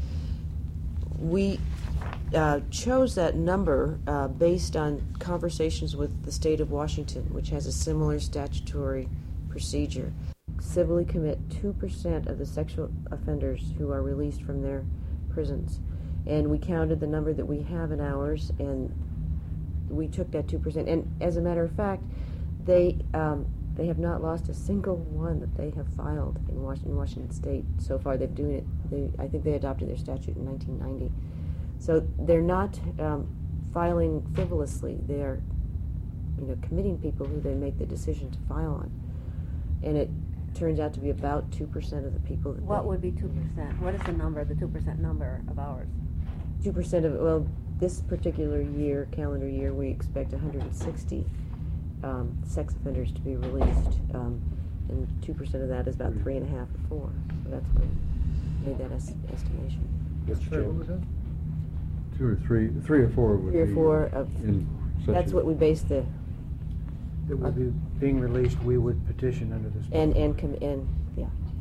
we chose that number based on conversations with the state of Washington, which has a similar statutory procedure. Civilly commit 2% of the sexual offenders who are released from their prisons. And we counted the number that we have in ours, and we took that 2%. And as a matter of fact, they have not lost a single one that they have filed in Washington State so far. They've doing it. I think they adopted their statute in 1990. So they're not filing frivolously. They are, committing people who they make the decision to file on. And it turns out to be about 2% of the people. What would be 2%? What is the number, the 2% number of ours? 2% of, this particular year, calendar year, we expect 160 sex offenders to be released, and 2% of that is about 3.5 or 4. So that's what made that estimation. Mr. What Chairman. was that? 2 or 3, 3 or 4 would 3 or be 4 of. in such That's a- what we base the That will be being released, we would petition under this. and yeah.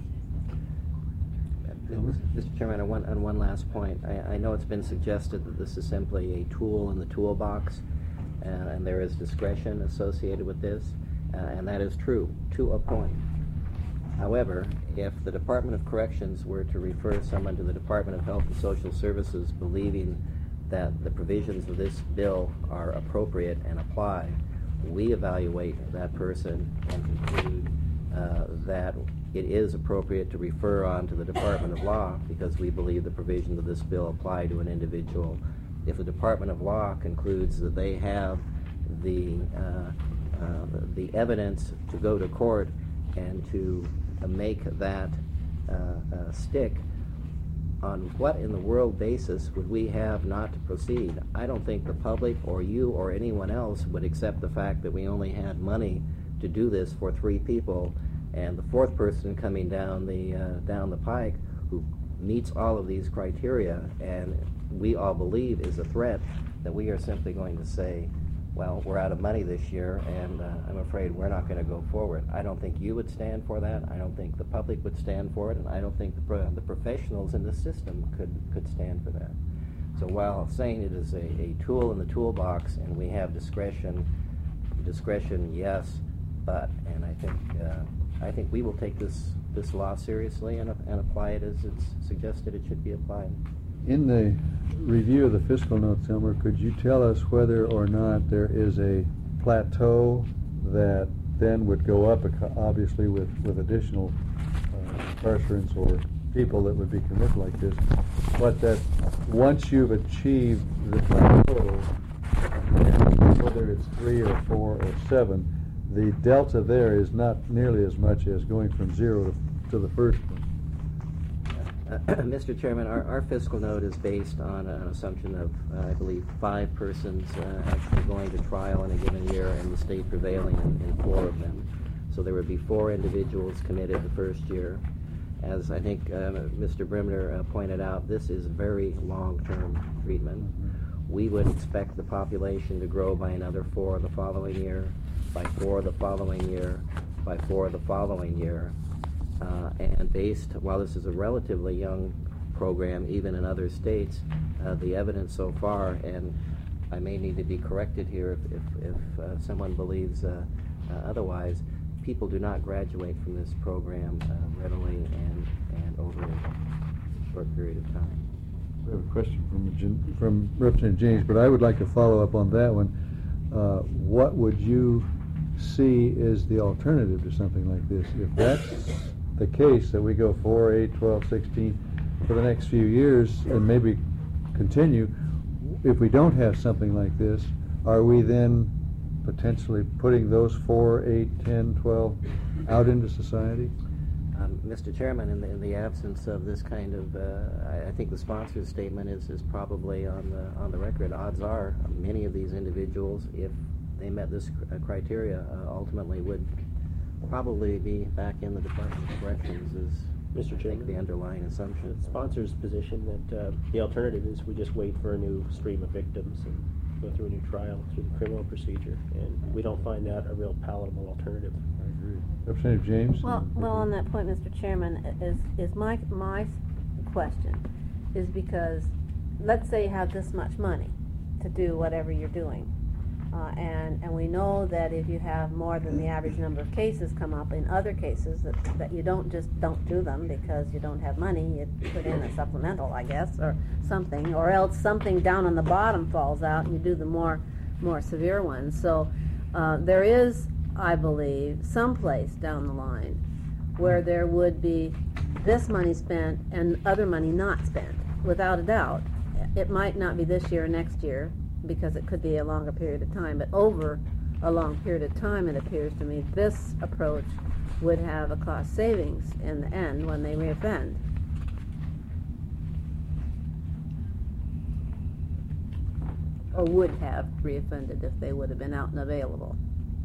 Mr. Chairman, on one last point, I know it's been suggested that this is simply a tool in the toolbox, and there is discretion associated with this, and that is true, to a point. However, if the Department of Corrections were to refer someone to the Department of Health and Social Services believing that the provisions of this bill are appropriate and apply, we evaluate that person and conclude that it is appropriate to refer on to the Department of Law because we believe the provisions of this bill apply to an individual. If the Department of Law concludes that they have the evidence to go to court and to make that stick, on what in the world basis would we have not to proceed? I don't think the public or you or anyone else would accept the fact that we only had money to do this for 3 people, and the 4th person coming down the pike who meets all of these criteria and we all believe is a threat, that we are simply going to say, well, we're out of money this year, and I'm afraid we're not going to go forward. I don't think you would stand for that. I don't think the public would stand for it, and I don't think the professionals in the system could stand for that. So while saying it is a tool in the toolbox and we have discretion, yes, but, and I think we will take this law seriously and apply it as it's suggested it should be applied. In the review of the fiscal notes, Elmer, could you tell us whether or not there is a plateau that then would go up, obviously with additional incarcerants or people that would be committed like this, but that once you've achieved the plateau, whether it's 3 or 4 or 7, the delta there is not nearly as much as going from 0 to the first one. Mr. Chairman, our fiscal note is based on an assumption of, I believe, 5 persons actually going to trial in a given year, and the state prevailing in 4 of them. So there would be 4 individuals committed the first year. As I think Mr. Brimner pointed out, this is very long-term treatment. We would expect the population to grow by another 4 the following year, by 4 the following year, by 4 the following year. And while this is a relatively young program, even in other states, the evidence so far, and I may need to be corrected here if someone believes otherwise, people do not graduate from this program readily and over a short period of time. We have a question from Representative James, but I would like to follow up on that one. What would you see as the alternative to something like this? If that's the case, that we go 4, 8, 12, 16 for the next few years and maybe continue, if we don't have something like this, are we then potentially putting those 4, 8, 10, 12 out into society? Mr. Chairman, in the absence of this kind of, I think the sponsor's statement is probably on the record. Odds are many of these individuals, if they met this criteria, ultimately would probably be back in the Department of Corrections is, Mr. I think, Chairman, the underlying assumption. the sponsor's position that the alternative is we just wait for a new stream of victims and go through a new trial through the criminal procedure, and we don't find that a real palatable alternative. I agree. Representative James? Well, on that point, Mr. Chairman, is my question is because, let's say you have this much money to do whatever you're doing, and we know that if you have more than the average number of cases come up, in other cases that you don't do them because you don't have money, you put in a supplemental, I guess, or something, or else something down on the bottom falls out and you do the more severe ones. So there is, I believe, someplace down the line where there would be this money spent and other money not spent, without a doubt. It might not be this year or next year, because it could be a longer period of time, but over a long period of time, it appears to me this approach would have a cost savings in the end when they reoffend. Or would have reoffended if they would have been out and available.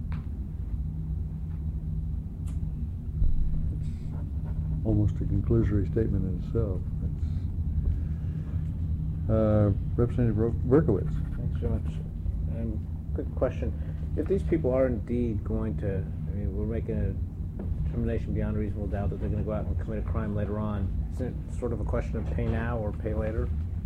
Almost a conclusory statement in itself. Representative Berkowitz. Thanks very much. Quick question. If these people are indeed going to, I mean, we're making a determination beyond reasonable doubt that they're going to go out and commit a crime later on, isn't it sort of a question of pay now or pay later?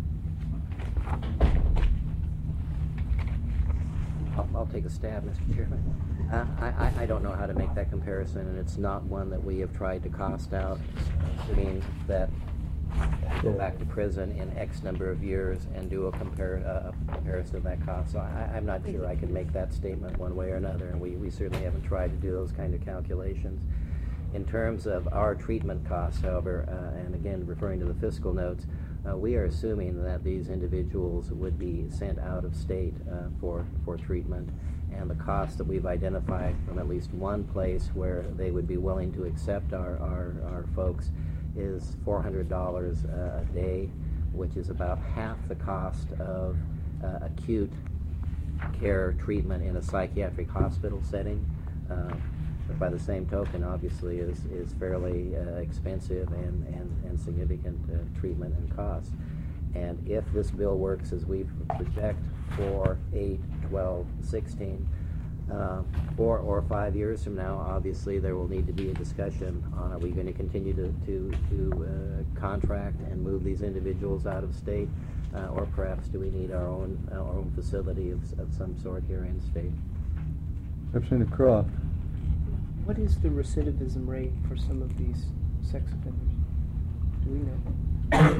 I'll take a stab, Mr. Chairman. I don't know how to make that comparison, and it's not one that we have tried to cost out, assuming that go back to prison in X number of years and do a comparison of that cost. So I'm not sure I can make that statement one way or another, and we certainly haven't tried to do those kind of calculations. In terms of our treatment costs, however, and again referring to the fiscal notes, we are assuming that these individuals would be sent out of state for treatment, and the cost that we've identified from at least one place where they would be willing to accept our folks is $400 a day, which is about half the cost of acute care treatment in a psychiatric hospital setting. But by the same token, obviously, is fairly expensive and significant treatment and cost. And if this bill works as we project for 8, 12, 16, 4 or 5 years from now, obviously there will need to be a discussion on, are we going to continue to contract and move these individuals out of state, or perhaps do we need our own facility of some sort here in state? Representative Croft. What is the recidivism rate for some of these sex offenders? Do we know?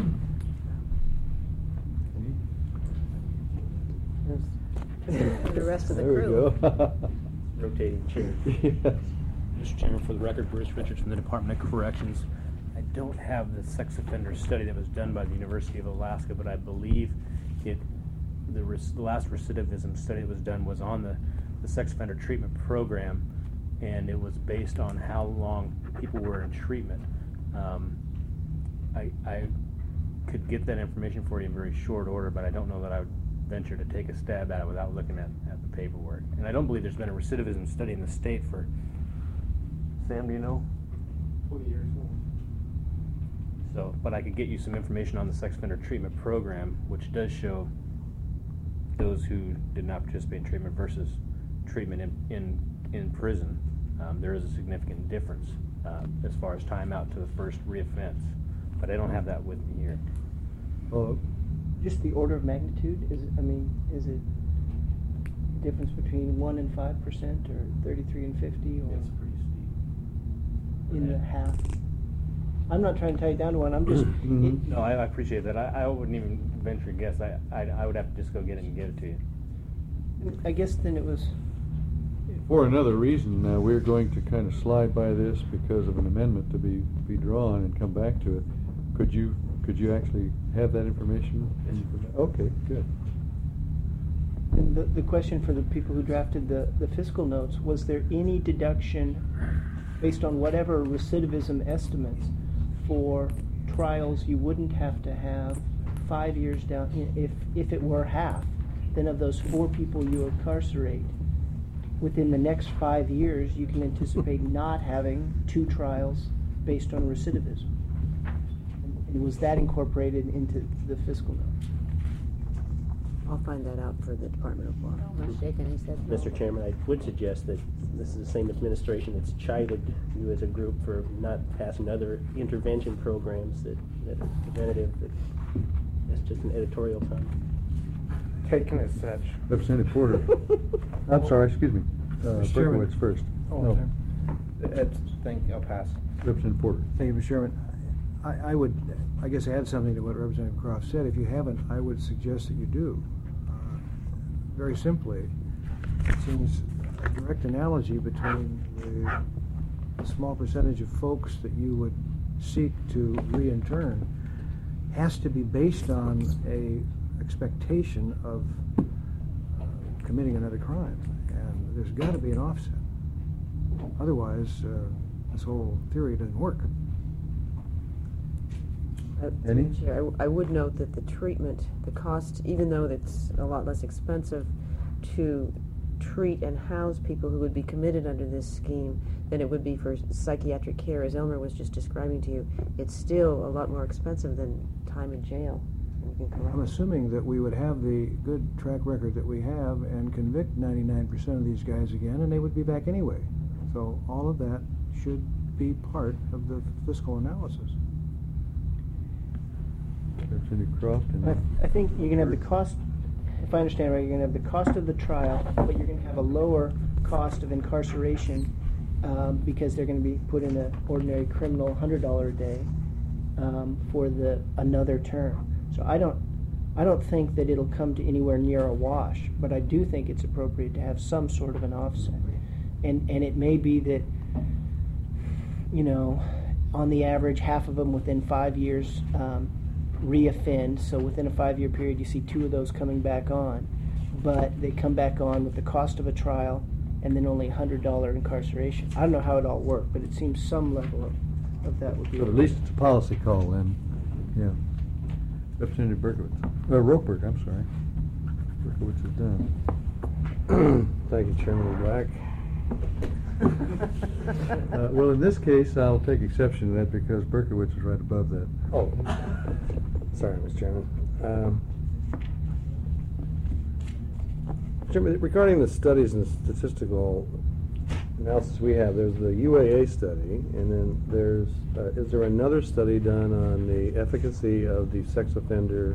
The rest of the There we crew. go. Rotating chair. Yes. Mr. Chairman, for the record, Bruce Richards from the Department of Corrections. I don't have the sex offender study that was done by the University of Alaska, but I believe the last recidivism study that was done was on the sex offender treatment program. and it was based on how long people were in treatment. I could get that information for you in very short order, but I don't know that I would venture to take a stab at it without looking at the paperwork. And I don't believe there's been a recidivism study in the state for, Sam, do you know? 40 years. So, but I could get you some information on the sex offender treatment program, which does show those who did not participate in treatment versus treatment in prison. There is a significant difference as far as time out to the first reoffense, but I don't have that with me here. Oh, Just the order of magnitude, is it difference between 1 and 5% or 33 and 50 or It's pretty steep. in the half? I'm not trying to tie it down to one, I'm just, No, I appreciate that. I wouldn't even venture a guess. I would have to just go get it and give it to you. I guess then it was, for another reason, we're going to kind of slide by this because of an amendment to be drawn and come back to it. Could you actually have that information? Okay, good. and the question for the people who drafted the fiscal notes, was there any deduction based on whatever recidivism estimates for trials you wouldn't have to have 5 years down, if it were half, then of those 4 people you incarcerate, within the next 5 years, you can anticipate not having 2 trials based on recidivism? And was that incorporated into the fiscal note? I'll find that out for the Department of Law. Elmer's shaking his head no. Mr. Chairman, I would suggest that this is the same administration that's chided you as a group for not passing other intervention programs that are preventative. That's just an editorial comment. Taken as such. Representative Porter. I'm sorry, excuse me. Mr. Chairman. Berkowitz first. Oh, No. sorry. Thank you, I'll pass. Representative Porter. Thank you, Mr. Chairman. I would, I guess, add something to what Representative Croft said. If you haven't, I would suggest that you do. Very simply, it seems a direct analogy between the small percentage of folks that you would seek to re-intern has to be based on a expectation of committing another crime, and there's got to be an offset. Otherwise, this whole theory doesn't work. Any? Chair, I would note that the treatment, the cost, even though it's a lot less expensive to treat and house people who would be committed under this scheme than it would be for psychiatric care, as Elmer was just describing to you, it's still a lot more expensive than time in jail. I'm assuming that we would have the good track record that we have and convict 99% of these guys again, and they would be back anyway. So all of that should be part of the fiscal analysis. Representative Croft. I think you're going to have the cost, if I understand right, you're going to have the cost of the trial, but you're going to have a lower cost of incarceration because they're going to be put in an ordinary criminal $100 a day for another term. So I don't think that it'll come to anywhere near a wash, but I do think it's appropriate to have some sort of an offset. And it may be that, on the average, half of them within 5 years reoffend, so within a 5-year period you see 2 of those coming back on, but they come back on with the cost of a trial and then only $100 incarceration. I don't know how it all worked, but it seems some level of that would be. But at least it's a policy call then, yeah. Representative Berkowitz. Rokeberg, I'm sorry. Berkowitz is done. Thank you, Chairman Black. Well, in this case, I'll take exception to that because Berkowitz is right above that. Oh, sorry, Mr. Chairman. Chairman, regarding the studies and statistical analysis we have, there's the UAA study, and then there's, is there another study done on the efficacy of the sex offender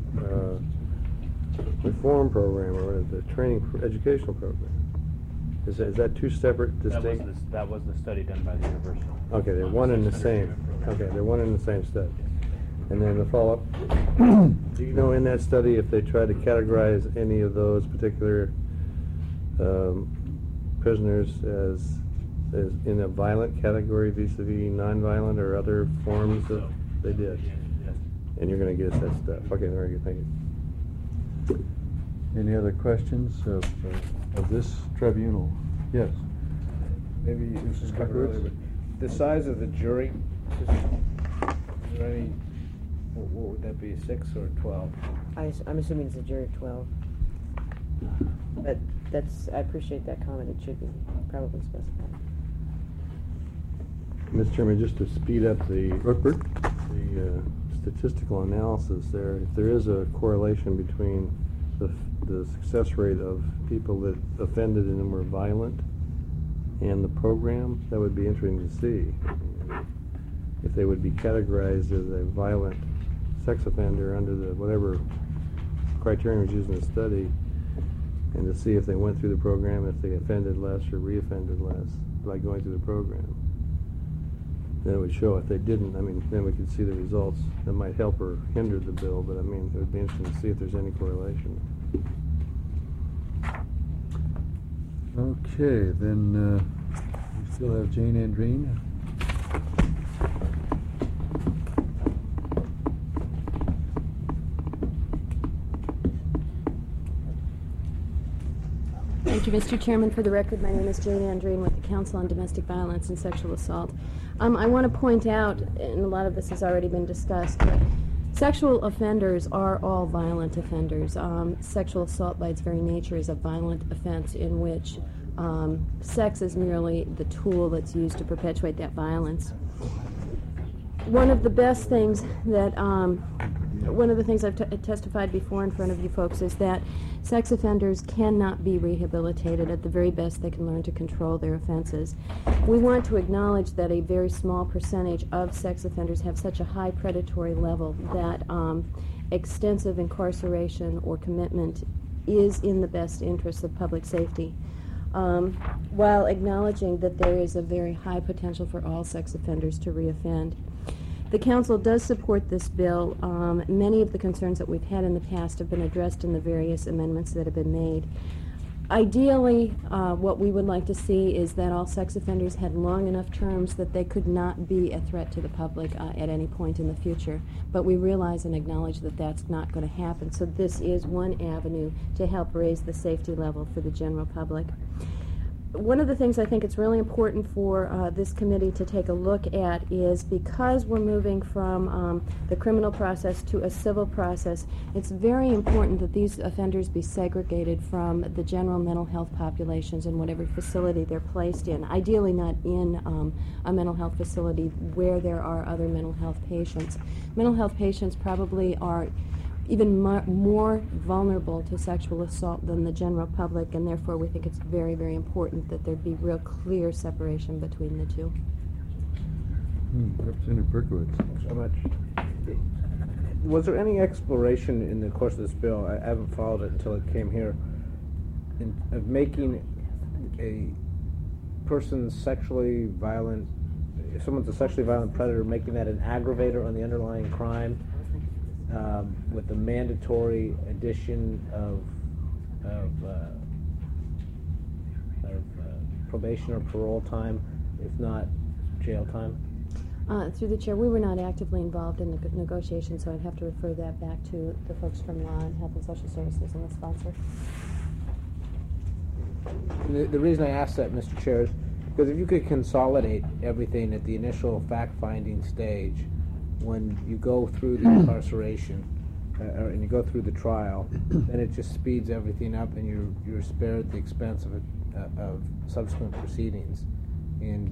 reform program or the training educational program? Is that 2 separate distinct? That was the study done by the university. Okay, they're one and the same. Okay, they're one and the same study. And then the follow-up, do you know in that study if they tried to categorize any of those particular prisoners as in a violent category vis-a-vis non-violent or other forms of? They did. Yes. And you're going to get us that stuff. Okay, very good. Thank you. Any other questions of this tribunal? Yes. maybe this was covered earlier, but the size of the jury, is there any, what would that be, 6 or 12? I'm assuming it's a jury of 12. But I appreciate that comment. It should be probably specified. Mr. Chairman, just to speed up the statistical analysis there, if there is a correlation between the success rate of people that offended and were violent and the program, that would be interesting to see. If they would be categorized as a violent sex offender under the whatever criterion was used in the study, and to see if they went through the program, if they offended less or reoffended less by going through the program. Then it would show. If they didn't, I mean, then we could see the results that might help or hinder the bill, but I mean, it would be interesting to see if there's any correlation. Okay, then we still have Jane Andreen. Thank you, Mr. Chairman. For the record, my name is Jane Andreen with the Council on Domestic Violence and Sexual Assault. I want to point out, and a lot of this has already been discussed, but sexual offenders are all violent offenders. Sexual assault by its very nature is a violent offense in which sex is merely the tool that's used to perpetuate that violence. One of the best things that one of the things I've testified before in front of you folks is that sex offenders cannot be rehabilitated. At the very best, they can learn to control their offenses. We want to acknowledge that a very small percentage of sex offenders have such a high predatory level that extensive incarceration or commitment is in the best interest of public safety, while acknowledging that there is a very high potential for all sex offenders to reoffend. The Council does support this bill. Many of the concerns that we've had in the past have been addressed in the various amendments that have been made. Ideally, what we would like to see is that all sex offenders had long enough terms that they could not be a threat to the public at any point in the future. But we realize and acknowledge that that's not going to happen. So this is one avenue to help raise the safety level for the general public. One of the things I think it's really important for this committee to take a look at is, because we're moving from the criminal process to a civil process, it's very important that these offenders be segregated from the general mental health populations in whatever facility they're placed in, ideally not in a mental health facility where there are other mental health patients. Mental health patients probably are even more vulnerable to sexual assault than the general public, and therefore we think it's very, very important that there be real clear separation between the two. Representative Berkowitz. Thanks so much. Was there any exploration in the course of this bill, I haven't followed it until it came here, of making a person sexually violent, if someone's a sexually violent predator, making that an aggravator on the underlying crime, with the mandatory addition of probation or parole time, if not jail time? Through the chair, we were not actively involved in the negotiations, so I'd have to refer that back to the folks from Law and Health and Social Services and the sponsor. The reason I asked that, Mr. Chair, is because if you could consolidate everything at the initial fact-finding stage, when you go through the incarceration and you go through the trial, then it just speeds everything up, and you're spared the expense of subsequent proceedings. And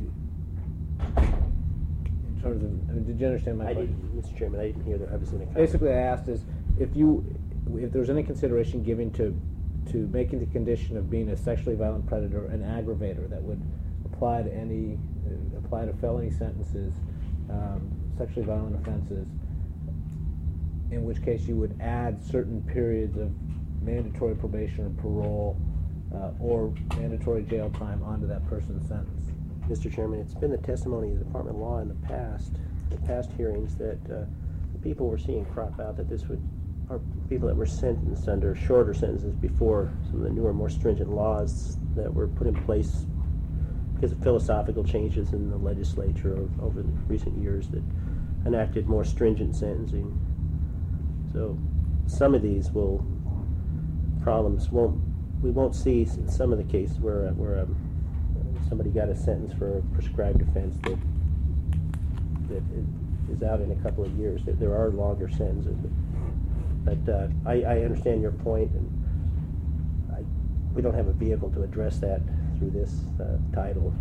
in terms of, I mean, did you understand my question? Mr. Chairman, I didn't hear that. I was in a Basically, I asked is if there's any consideration given to making the condition of being a sexually violent predator an aggravator that would apply to felony sentences, sexually violent offenses, in which case you would add certain periods of mandatory probation or parole or mandatory jail time onto that person's sentence. Mr. Chairman, it's been the testimony of the Department of Law in the past hearings that the people we're seeing crop out that are people that were sentenced under shorter sentences before some of the newer, more stringent laws that were put in place because of philosophical changes in the legislature over the recent years that enacted more stringent sentencing. So some of these we won't see some of the cases where somebody got a sentence for a prescribed offense that is out in a couple of years. There are longer sentences, but I understand your point, and we don't have a vehicle to address that through this title.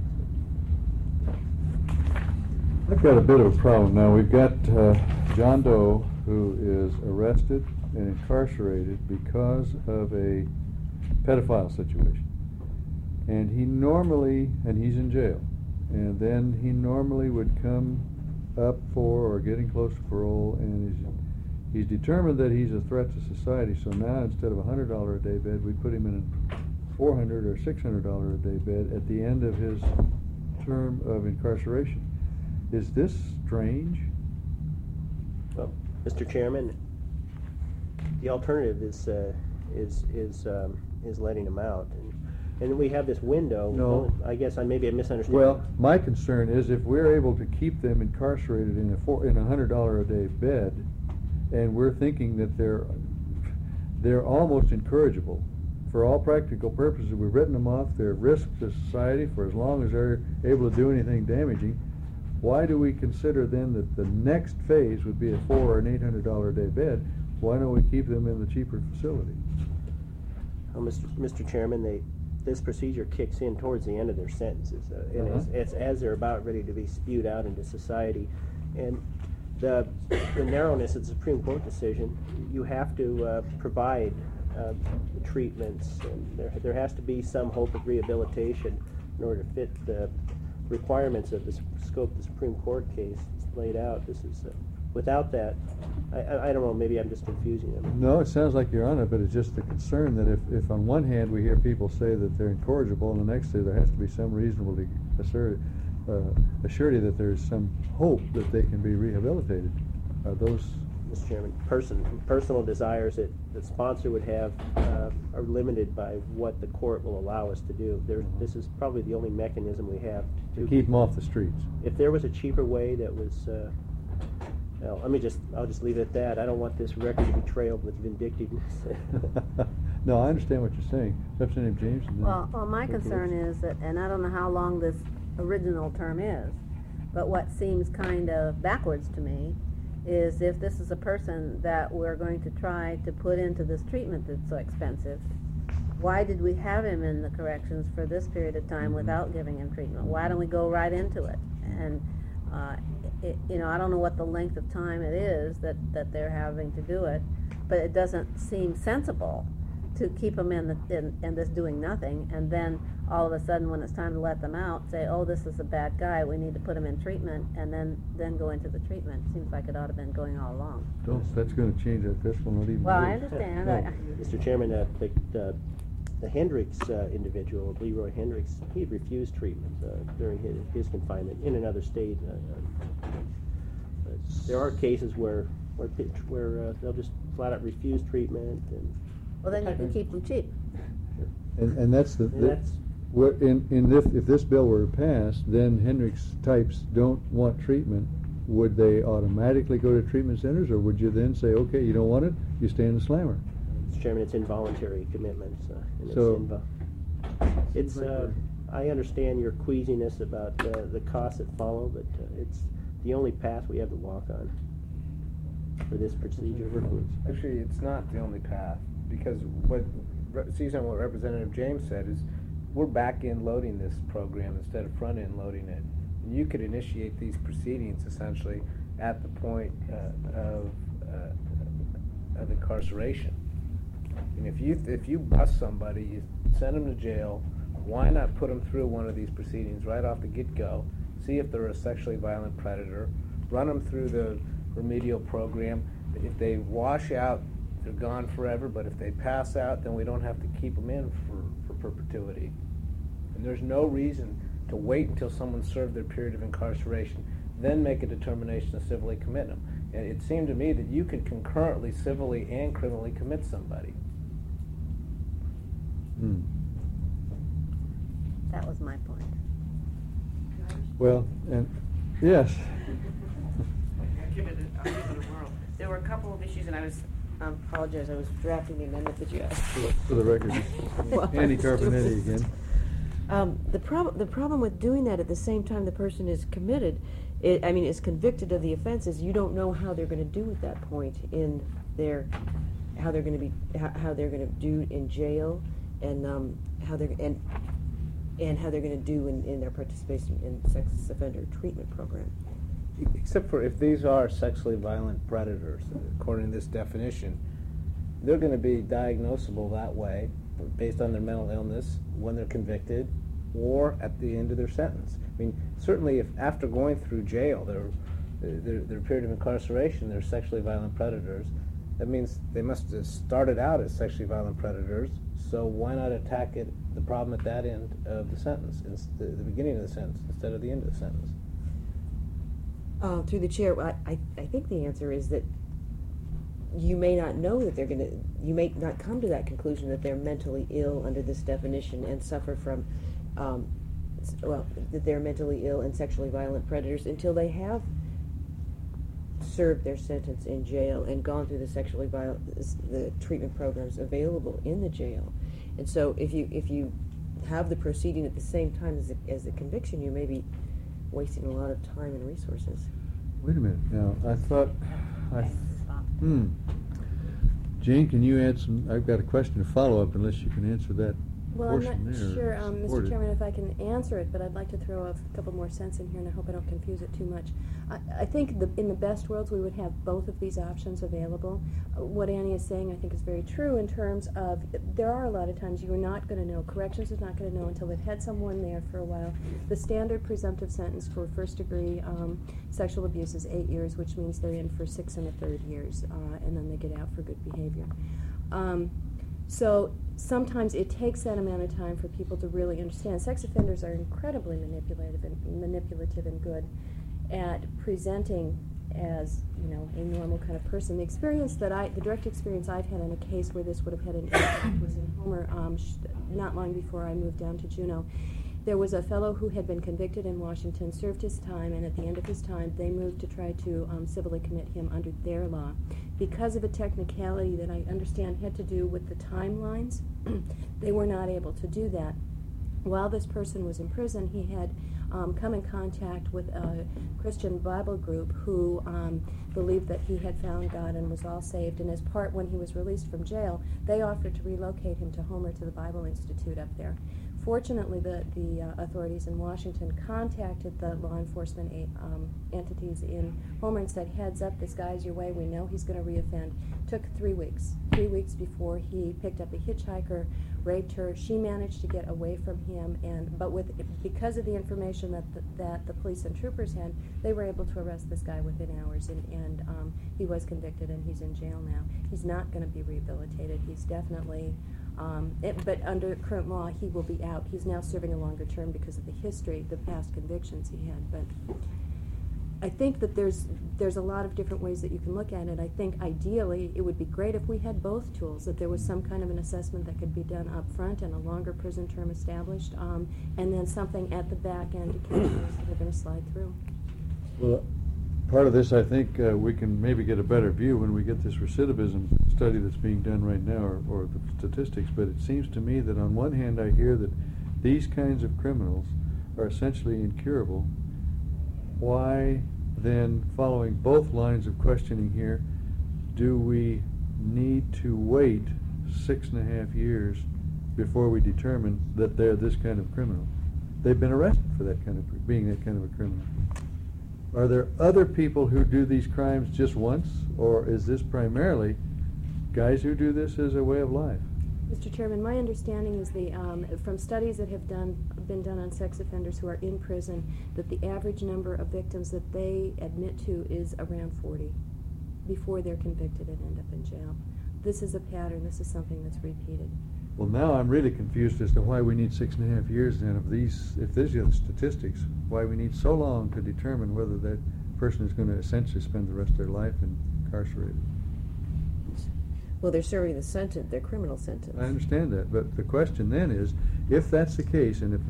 I've got a bit of a problem now. We've got John Doe, who is arrested and incarcerated because of a pedophile situation. And he's in jail. And then he normally would come up for or getting close to parole, and he's determined that he's a threat to society. So now instead of a $100 a day bed, we put him in a $400 or $600 a day bed at the end of his term of incarceration. Is this strange? Well, Mr. Chairman, the alternative is letting him out, and we have this window. No. I guess maybe I misunderstood. Well, my concern is if we're able to keep them incarcerated in a $100 a day bed, and we're thinking that they're almost incorrigible. For all practical purposes, we've written them off. They're a risk to society for as long as they're able to do anything damaging. Why do we consider then that the next phase would be a $400 or an $800 a day bed? Why don't we keep them in the cheaper facility? Well, Mr. Chairman, this procedure kicks in towards the end of their sentences, and it's as they're about ready to be spewed out into society. And the narrowness of the Supreme Court decision, you have to provide treatments, and there has to be some hope of rehabilitation in order to fit the requirements of the scope of the Supreme Court case laid out. This is without that, I don't know, maybe I'm just confusing them. No, it sounds like you're on it, but it's just the concern that if on one hand we hear people say that they're incorrigible, and the next day there has to be some reasonable assurity that there's some hope that they can be rehabilitated. Are those... Mr. Chairman, personal desires that the sponsor would have are limited by what the court will allow us to do. This is probably the only mechanism we have to keep them off the streets. If there was a cheaper way that was, well, I'll just leave it at that. I don't want this record to be trailed with vindictiveness. No, I understand what you're saying. Representative James? Well, my concern is that, and I don't know how long this original term is, but what seems kind of backwards to me is if this is a person that we're going to try to put into this treatment that's so expensive, why did we have him in the corrections for this period of time without giving him treatment? Why don't we go right into it? And, I don't know what the length of time it is that they're having to do it, but it doesn't seem sensible to keep them in this doing nothing, and then all of a sudden when it's time to let them out, say, oh, this is a bad guy, we need to put him in treatment, and then go into the treatment. Seems like it ought to have been going all along. That's going to change our fiscal, not even... Well, I understand. Mr. Chairman, the Hendricks individual, Leroy Hendricks, he had refused treatment during his confinement in another state. There are cases where they'll just flat out refuse treatment. Well, then you can keep them cheap. And that's if this bill were passed, then Hendricks types don't want treatment. Would they automatically go to treatment centers, or would you then say, okay, you don't want it, you stay in the slammer? Mr. Chairman, it's involuntary commitments. I understand your queasiness about the costs that follow, but it's the only path we have to walk on for this procedure. Actually, it's not the only path, because what Representative James said is we're back-end loading this program instead of front-end loading it. And you could initiate these proceedings essentially at the point of incarceration. And if you bust somebody, you send them to jail, why not put them through one of these proceedings right off the get-go, see if they're a sexually violent predator, run them through the remedial program. If they wash out, they're gone forever, but if they pass out, then we don't have to keep them in for perpetuity. And there's no reason to wait until someone served their period of incarceration, then make a determination to civilly commit them. And it seemed to me that you could concurrently civilly and criminally commit somebody. That was my point. Well, and yes. I'll give it a whirl. There were a couple of issues, and I apologize, I was drafting the amendment that you asked. For the record, Andy Carbonetti again. The problem with doing that at the same time the person is committed, is convicted of the offense, is you don't know how they're going to do at that point in their, how they're going to do in jail, and how they're going to do in their participation in sex offender treatment program. Except for if these are sexually violent predators, according to this definition, they're going to be diagnosable that way based on their mental illness when they're convicted or at the end of their sentence. I mean, certainly if after going through jail, their period of incarceration, they're sexually violent predators, that means they must have started out as sexually violent predators, so why not attack the problem at that end of the sentence, the beginning of the sentence, instead of the end of the sentence? Through the chair, I think the answer is that you may not know that you may not come to that conclusion that they're mentally ill under this definition and suffer from, that they're mentally ill and sexually violent predators until they have served their sentence in jail and gone through the treatment programs available in the jail. And so if you have the proceeding at the same time as the conviction, you may be wasting a lot of time and resources. Wait a minute now. I thought. Jane, can you add some? I've got a question to follow up, unless you can answer that. Well, I'm portion not there. sure, Mr. Chairman, if I can answer it, but I'd like to throw a couple more cents in here, and I hope I don't confuse it too much. I think in the best worlds we would have both of these options available. What Annie is saying, I think, is very true in terms of there are a lot of times you're not going to know, corrections is not going to know until they've had someone there for a while. The standard presumptive sentence for first-degree sexual abuse is 8 years, which means they're in for 6 1/3 years, and then they get out for good behavior. So sometimes it takes that amount of time for people to really understand. Sex offenders are incredibly manipulative and good at presenting as, a normal kind of person. The direct experience I've had in a case where this would have had an impact was in Homer, not long before I moved down to Juneau. There was a fellow who had been convicted in Washington, served his time, and at the end of his time, they moved to try to civilly commit him under their law. Because of a technicality that I understand had to do with the timelines, they were not able to do that. While this person was in prison, he had come in contact with a Christian Bible group who believed that he had found God and was all saved. And as part, when he was released from jail, they offered to relocate him to Homer, to the Bible Institute up there. Fortunately, the authorities in Washington contacted the law enforcement entities in Homer and said, heads up, this guy's your way, we know he's going to reoffend. Took 3 weeks. 3 weeks before he picked up a hitchhiker, raped her. She managed to get away from him, but because of the information that the police and troopers had, they were able to arrest this guy within hours, and he was convicted and he's in jail now. He's not going to be rehabilitated. He's definitely... but under current law, he will be out. He's now serving a longer term because of the history, the past convictions he had. But I think that there's a lot of different ways that you can look at it. I think ideally it would be great if we had both tools, that there was some kind of an assessment that could be done up front and a longer prison term established, and then something at the back end to catch those that are going to slide through. Well, part of this, I think, we can maybe get a better view when we get this recidivism study that's being done right now, or the statistics, but it seems to me that on one hand I hear that these kinds of criminals are essentially incurable. Why then, following both lines of questioning here, do we need to wait 6.5 years before we determine that they're this kind of criminal? They've been arrested for being that kind of a criminal. Are there other people who do these crimes just once, or is this primarily guys who do this as a way of life? Mr. Chairman, my understanding is from studies that have been done on sex offenders who are in prison, that the average number of victims that they admit to is around 40 before they're convicted and end up in jail. This is a pattern. This is something that's repeated. Well, now I'm really confused as to why we need 6.5 years then. If these are the statistics, why we need so long to determine whether that person is going to essentially spend the rest of their life incarcerated. Well, they're serving the sentence, their criminal sentence. I understand that, but the question then is, if that's the case, and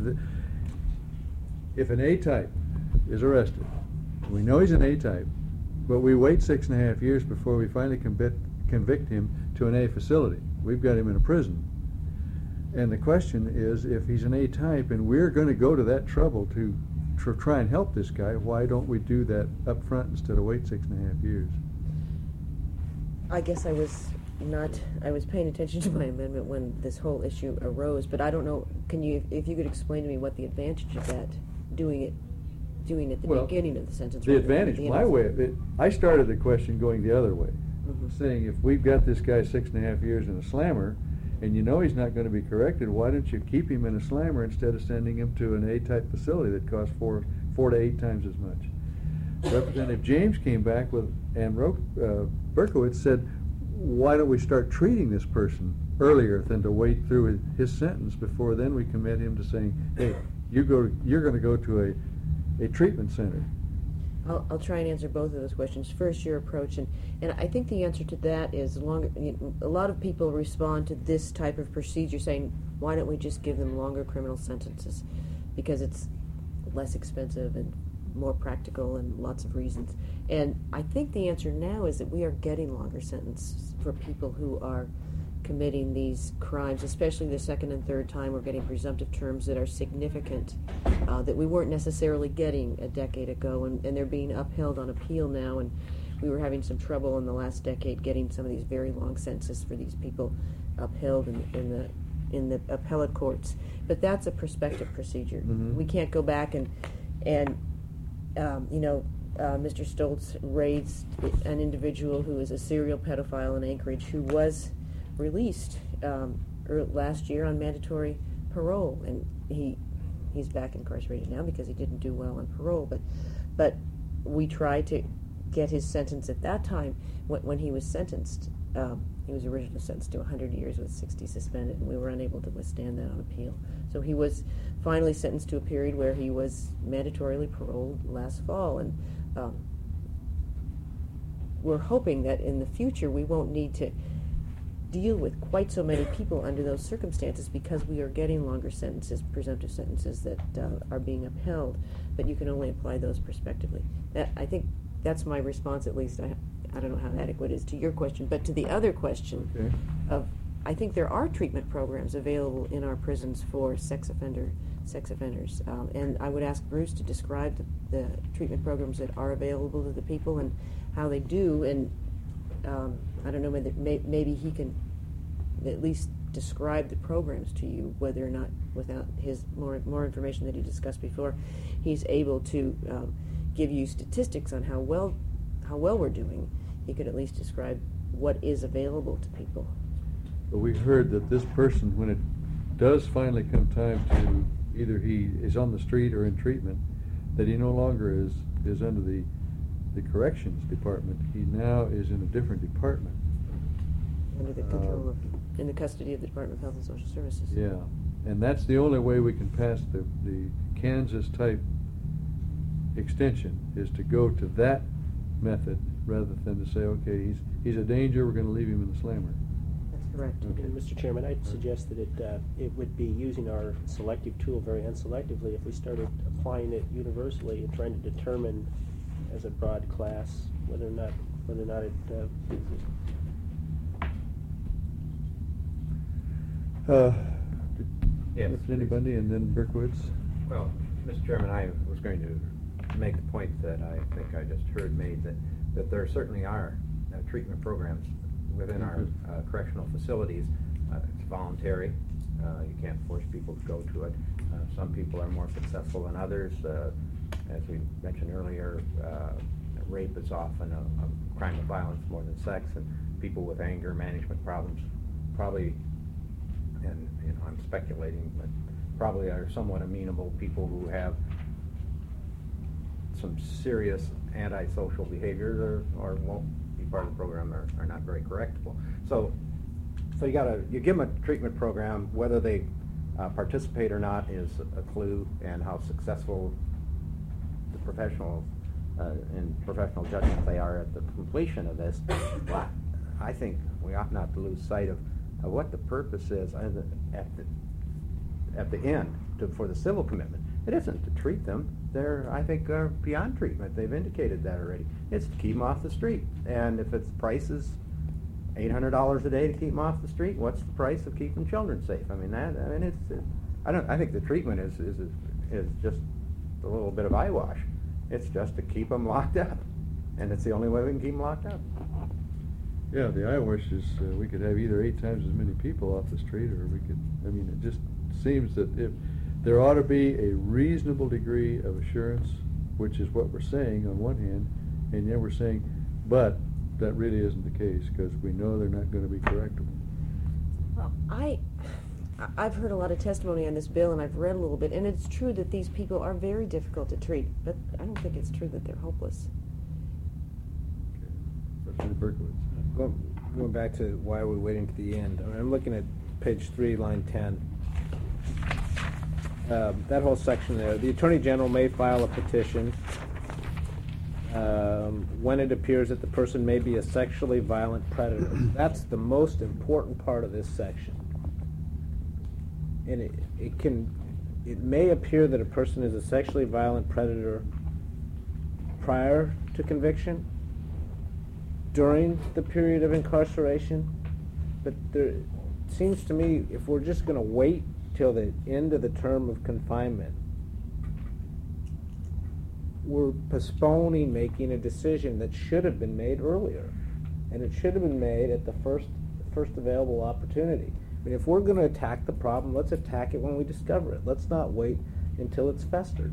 if an A-type is arrested, we know he's an A-type, but we wait 6.5 years before we finally convict him to an A facility. We've got him in a prison. And the question is, if he's an A-type and we're going to go to that trouble to try and help this guy, why don't we do that up front instead of wait 6.5 years? I guess I was paying attention to my amendment when this whole issue arose, but I don't know, if you could explain to me what the advantage of that, doing it at the beginning of the sentence? The advantage, my way of it, I started the question going the other way, saying if we've got this guy 6.5 years in a slammer, and you know he's not going to be corrected, why don't you keep him in a slammer instead of sending him to an A-type facility that costs 4 to 8 times as much? Representative James came back with, and Berkowitz said, why don't we start treating this person earlier than to wait through his sentence before then we commit him to saying, hey, you're going to go to a treatment center. I'll try and answer both of those questions. First, your approach, and I think the answer to that is a lot of people respond to this type of procedure saying, why don't we just give them longer criminal sentences? Because it's less expensive and more practical and lots of reasons. And I think the answer now is that we are getting longer sentences for people who are committing these crimes, especially the second and third time. We're getting presumptive terms that are significant, that we weren't necessarily getting a decade ago, and they're being upheld on appeal now, and we were having some trouble in the last decade getting some of these very long sentences for these people upheld in the appellate courts. But that's a prospective procedure. We can't go back and Mr. Stoltz raised an individual who is a serial pedophile in Anchorage who was released last year on mandatory parole, and he's back incarcerated now because he didn't do well on parole. But we tried to get his sentence at that time when he was sentenced. He was originally sentenced to 100 years with 60 suspended, and we were unable to withstand that on appeal. So he was finally sentenced to a period where he was mandatorily paroled last fall, and we're hoping that in the future we won't need to deal with quite so many people under those circumstances because we are getting longer sentences, presumptive sentences that are being upheld, but you can only apply those prospectively. I think that's my response, at least. I don't know how adequate it is to your question, but to the other question of, I think there are treatment programs available in our prisons for sex offenders, and I would ask Bruce to describe the treatment programs that are available to the people and how they do, and I don't know whether maybe he can at least describe the programs to you, whether or not, without his more information that he discussed before, he's able to give you statistics on how well we're doing. He could at least describe what is available to people. But we've heard that this person, when it does finally come time to either he is on the street or in treatment, that he no longer is under the corrections department. He now is in a different department. Under the control in the custody of the Department of Health and Social Services. Yeah, and that's the only way we can pass the Kansas type extension, is to go to that method rather than to say, okay, he's a danger, we're going to leave him in the slammer. That's correct. Okay. Mr. Chairman, I'd suggest that it would be using our selective tool very unselectively if we started applying it universally and trying to determine as a broad class whether or not it Yes. Representative Bundy and then Berkowitz. Well, Mr. Chairman, I was going to make the point that I think I just heard made, that there certainly are treatment programs within our correctional facilities. It's voluntary. You can't force people to go to it. Some people are more successful than others. As we mentioned earlier, rape is often a crime of violence more than sex, and people with anger management problems probably, and I'm speculating, but probably are somewhat amenable. People who have some serious antisocial behavior or won't be part of the program are not very correctable. So you give them a treatment program. Whether they participate or not is a clue, and how successful the professional in professional judgment they are at the completion of this. Well, I think we ought not to lose sight of what the purpose is at the end for the civil commitment. It isn't to treat them. They're, I think, beyond treatment. They've indicated that already. It's to keep them off the street. And if its price is $800 a day to keep them off the street. What's the price of keeping children safe? I mean, I think the treatment is just a little bit of eyewash. It's just to keep them locked up, and it's the only way we can keep them locked up. Yeah, the eyewash is we could have either 8 times as many people off the street, or we could. I mean, it just seems that if there ought to be a reasonable degree of assurance, which is what we're saying on one hand, and yet we're saying, but that really isn't the case because we know they're not going to be correctable. Well, I've heard a lot of testimony on this bill, and I've read a little bit, and it's true that these people are very difficult to treat, but I don't think it's true that they're hopeless. Representative Berkowitz. Going back to why we're waiting to the end, I'm looking at page 3, line 10. That whole section there. The Attorney General may file a petition when it appears that the person may be a sexually violent predator. That's the most important part of this section. And it may appear that a person is a sexually violent predator prior to conviction, during the period of incarceration, but it seems to me if we're just going to wait till the end of the term of confinement, we're postponing making a decision that should have been made earlier, and it should have been made at the first available opportunity. I mean, if we're going to attack the problem, let's attack it when we discover it. Let's not wait until it's festered.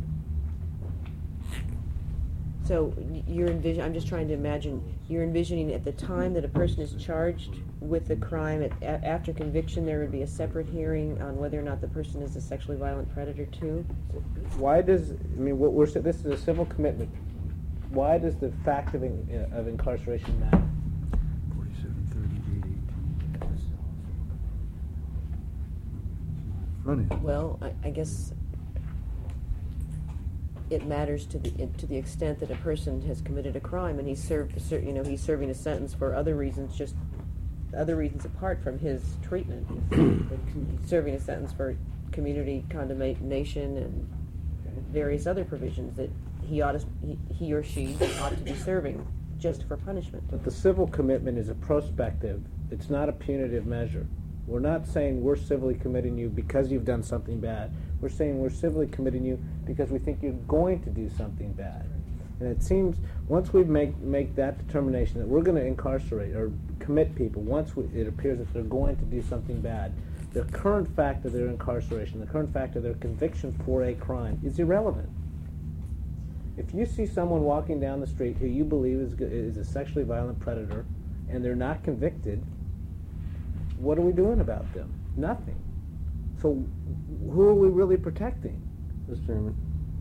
So I'm just trying to imagine, you're envisioning at the time that a person is charged with the crime, after conviction, there would be a separate hearing on whether or not the person is a sexually violent predator too? Why does, I mean, what we're saying, this is a civil commitment. Why does the fact of incarceration matter? 47, Well, I guess it matters to the extent that a person has committed a crime and he's serving a sentence for other reasons, just other reasons apart from his treatment. He's serving a sentence for community condemnation and various other provisions that he or she ought to be serving just for punishment. But the civil commitment is a prospective. It's not a punitive measure. We're not saying we're civilly committing you because you've done something bad. We're saying we're civilly committing you because we think you're going to do something bad. And it seems once we make that determination that we're going to incarcerate or commit people, once it appears that they're going to do something bad, the current fact of their incarceration, the current fact of their conviction for a crime is irrelevant. If you see someone walking down the street who you believe is a sexually violent predator and they're not convicted, what are we doing about them? Nothing. So who are we really protecting? Mr. Chairman.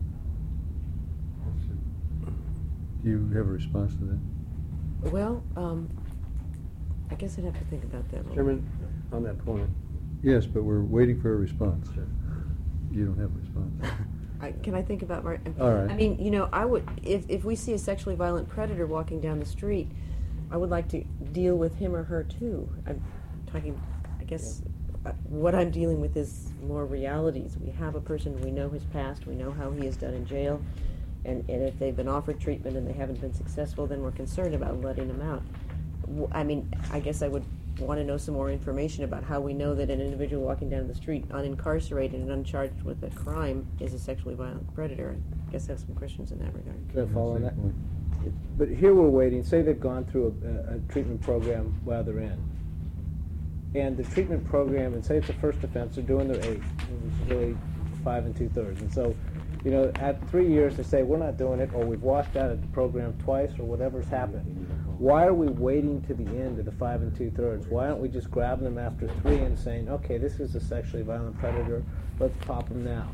Do you have a response to that? Well, I guess I'd have to think about that. Chairman, on that point. Yes, but we're waiting for a response. You don't have a response. Can I think about my... All right. I mean, I would, if we see a sexually violent predator walking down the street, I would like to deal with him or her too. I'm talking, I guess, what I'm dealing with is more realities. We have a person we know his past, we know how he has done in jail, and if they've been offered treatment and they haven't been successful, then we're concerned about letting them out. I mean, I guess I would want to know some more information about how we know that an individual walking down the street, unincarcerated and uncharged with a crime, is a sexually violent predator. I guess I have some questions in that regard. Can I follow on that? But here we're waiting. Say they've gone through a treatment program while they're in. And the treatment program, and say it's a first offense, they're doing their 8, which is really 5 2/3. And so, at 3 years they say, we're not doing it, or we've washed out of the program twice, or whatever's happened. Why are we waiting to the end of the 5 2/3? Why aren't we just grabbing them after 3 and saying, okay, this is a sexually violent predator, let's pop them now?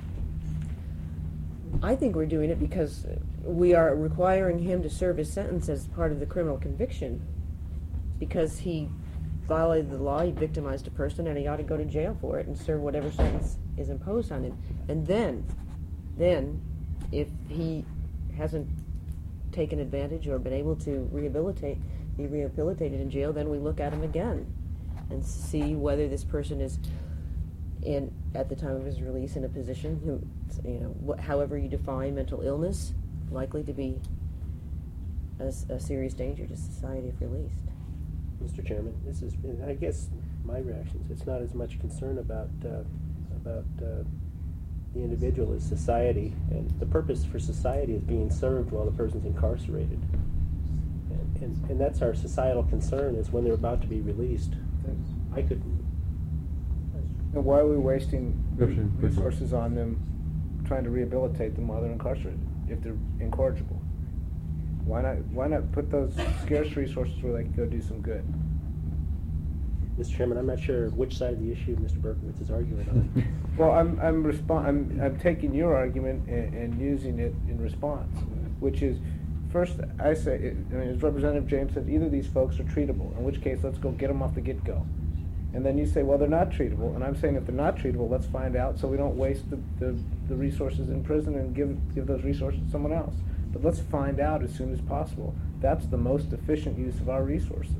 I think we're doing it because we are requiring him to serve his sentence as part of the criminal conviction because he violated the law, he victimized a person, and he ought to go to jail for it and serve whatever sentence is imposed on him. And then if he hasn't taken advantage or been able to be rehabilitated in jail, then we look at him again and see whether this person is at the time of his release in a position who, however you define mental illness, likely to be a serious danger to society if released. Mr. Chairman. This is, I guess, my reactions. It's not as much concern about the individual as society, and the purpose for society is being served while the person's incarcerated. And that's our societal concern, is when they're about to be released. I could. And why are we wasting Representative Quigley. resources on them trying to rehabilitate them while they're incarcerated, if they're incorrigible? Why not put those scarce resources where they can go do some good? Mr. Chairman, I'm not sure which side of the issue Mr. Berkowitz is arguing on. Well, I'm taking your argument and using it in response, which is, first, I say, as Representative James said, either these folks are treatable, in which case let's go get them off the get-go. And then you say, well, they're not treatable, and I'm saying if they're not treatable, let's find out so we don't waste the resources in prison and give those resources to someone else. But let's find out as soon as possible. That's the most efficient use of our resources.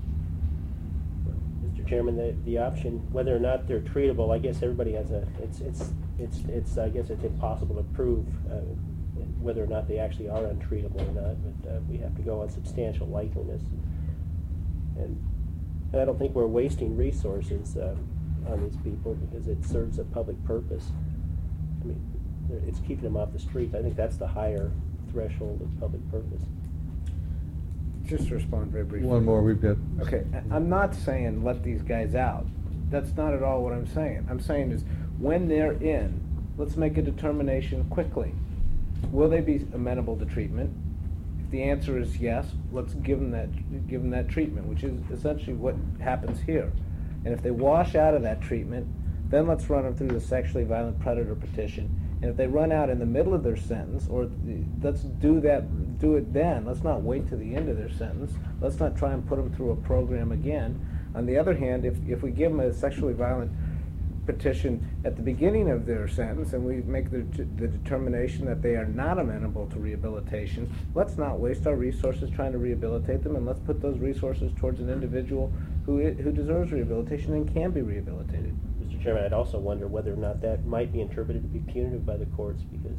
Mr. Chairman, the option, whether or not they're treatable, I guess everybody has I guess it's impossible to prove whether or not they actually are untreatable or not, but we have to go on substantial likeliness. And I don't think we're wasting resources on these people because it serves a public purpose. I mean, it's keeping them off the streets. I think that's the higher threshold of public purpose. Just to respond very briefly. One more, we've got. Okay, I'm not saying let these guys out. That's not at all what I'm saying. I'm saying is when they're in, let's make a determination quickly. Will they be amenable to treatment? If the answer is yes, let's give them that treatment, which is essentially what happens here. And if they wash out of that treatment, then let's run them through the sexually violent predator petition. And if they run out in the middle of their sentence, or let's do it then. Let's not wait to the end of their sentence. Let's not try and put them through a program again. On the other hand, if we give them a sexually violent petition at the beginning of their sentence and we make the determination that they are not amenable to rehabilitation, let's not waste our resources trying to rehabilitate them, and let's put those resources towards an individual who deserves rehabilitation and can be rehabilitated. Mr. Chairman, I'd also wonder whether or not that might be interpreted to be punitive by the courts because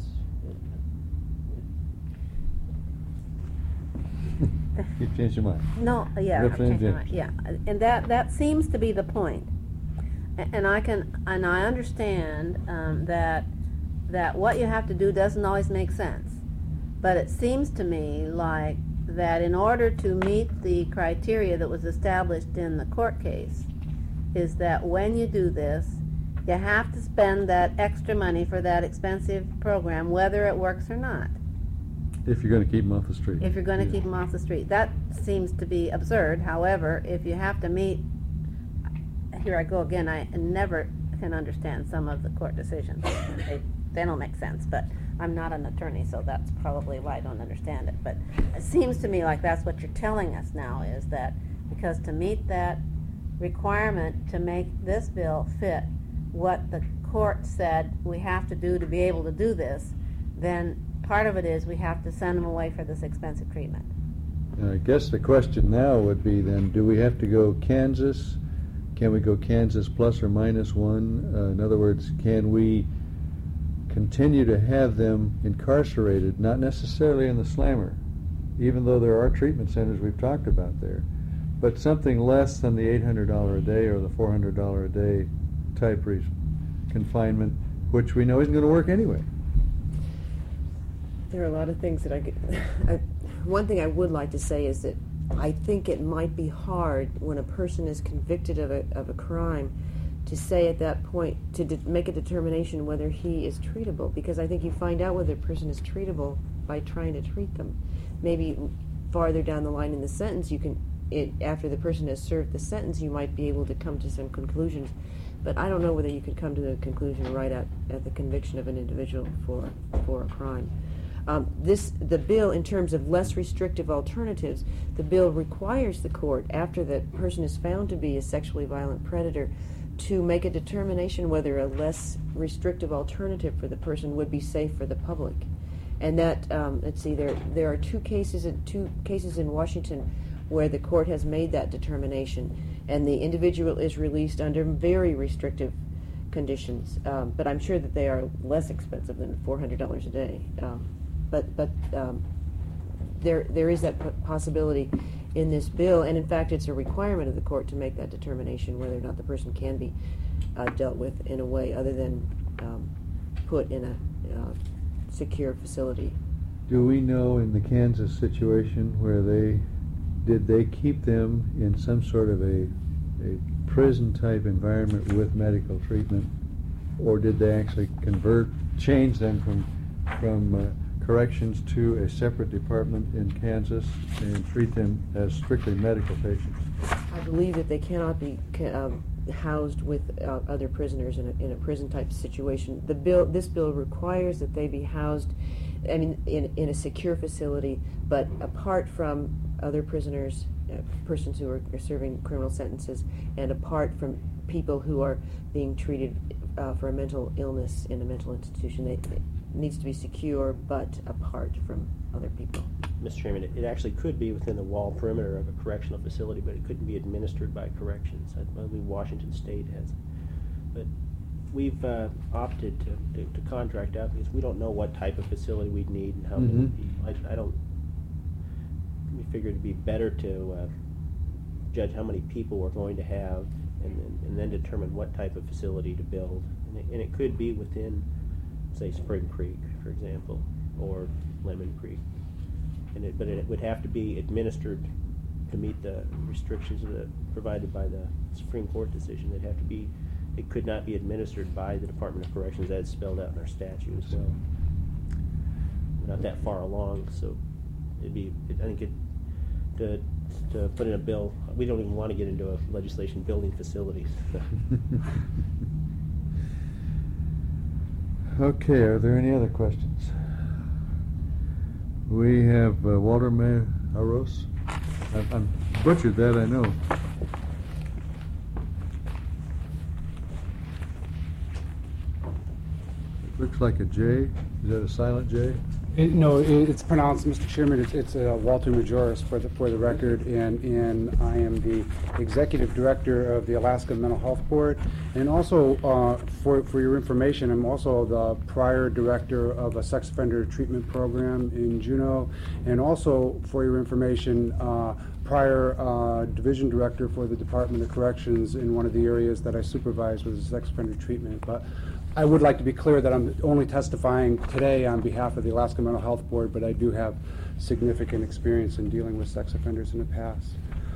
You've changed your mind. No, yeah, I've changed my mind, James. yeah, and that seems to be the point. And I understand that what you have to do doesn't always make sense, but it seems to me like that in order to meet the criteria that was established in the court case, is that when you do this, you have to spend that extra money for that expensive program, whether it works or not. If you're going to keep them off the street. If you're going to keep them off the street, that seems to be absurd. However, if you have to meet. Here I go again. I never can understand some of the court decisions. They don't make sense, but I'm not an attorney, so that's probably why I don't understand it. But it seems to me like that's what you're telling us now, is that because to meet that requirement to make this bill fit what the court said we have to do to be able to do this, then part of it is we have to send them away for this expensive treatment. I guess the question now would be then, do we have to go Kansas? Can we go Kansas plus or minus one? In other words, can we continue to have them incarcerated, not necessarily in the slammer, even though there are treatment centers we've talked about there, but something less than the $800 a day or the $400 a day type confinement, which we know isn't going to work anyway. There are a lot of things that one thing I would like to say is that I think it might be hard when a person is convicted of a crime to say at that point, to make a determination whether he is treatable, because I think you find out whether a person is treatable by trying to treat them. Maybe farther down the line in the sentence, after the person has served the sentence, you might be able to come to some conclusions. But I don't know whether you could come to a conclusion right at the conviction of an individual for a crime. The bill, in terms of less restrictive alternatives, the bill requires the court, after the person is found to be a sexually violent predator, to make a determination whether a less restrictive alternative for the person would be safe for the public. And that, let's see, there are two cases in Washington where the court has made that determination, and the individual is released under very restrictive conditions. But I'm sure that they are less expensive than $400 a day. But there is that possibility. in this bill, and in fact it's a requirement of the court to make that determination whether or not the person can be dealt with in a way other than put in a secure facility. Do we know in the Kansas situation where did they keep them in some sort of a prison type environment with medical treatment, or did they actually change them from corrections to a separate department in Kansas and treat them as strictly medical patients? I believe that they cannot be housed with other prisoners in a prison type situation. This bill requires that they be housed, I mean, in a secure facility, but apart from other prisoners, persons who are serving criminal sentences, and apart from people who are being treated for a mental illness in a mental institution. It needs to be secure, but apart from other people. Mr. Chairman, it actually could be within the wall perimeter of a correctional facility, but it couldn't be administered by corrections. I believe Washington State has. But we've opted to contract out because we don't know what type of facility we'd need and how many people. We figured it'd be better to judge how many people we're going to have and then determine what type of facility to build. And it could be within, say, Spring Creek, for example, or Lemon Creek. But it would have to be administered to meet the restrictions provided by the Supreme Court decision. It could not be administered by the Department of Corrections as spelled out in our statute as well. We're not that far along, so to put in a bill, we don't even want to get into a legislation building facilities. Okay, are there any other questions? We have Walter Maros. I butchered that, I know. It looks like a J. Is that a silent J? No, it's pronounced, Mr. Chairman, it's Walter Majoris for the record, and I am the Executive Director of the Alaska Mental Health Board, and also, for your information, I'm also the prior Director of a sex offender treatment program in Juneau, and also, for your information, prior Division Director for the Department of Corrections in one of the areas that I supervised was sex offender treatment. But I would like to be clear that I'm only testifying today on behalf of the Alaska Mental Health Board, but I do have significant experience in dealing with sex offenders in the past.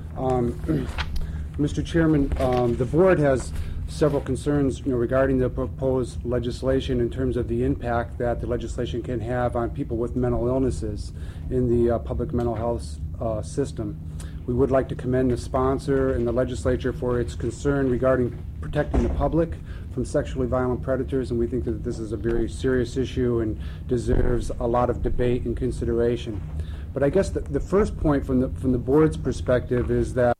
Mr. Chairman, the board has several concerns regarding the proposed legislation in terms of the impact that the legislation can have on people with mental illnesses in the public mental health system. We would like to commend the sponsor and the legislature for its concern regarding protecting the public from sexually violent predators, and we think that this is a very serious issue and deserves a lot of debate and consideration. But I guess the first point from the board's perspective is that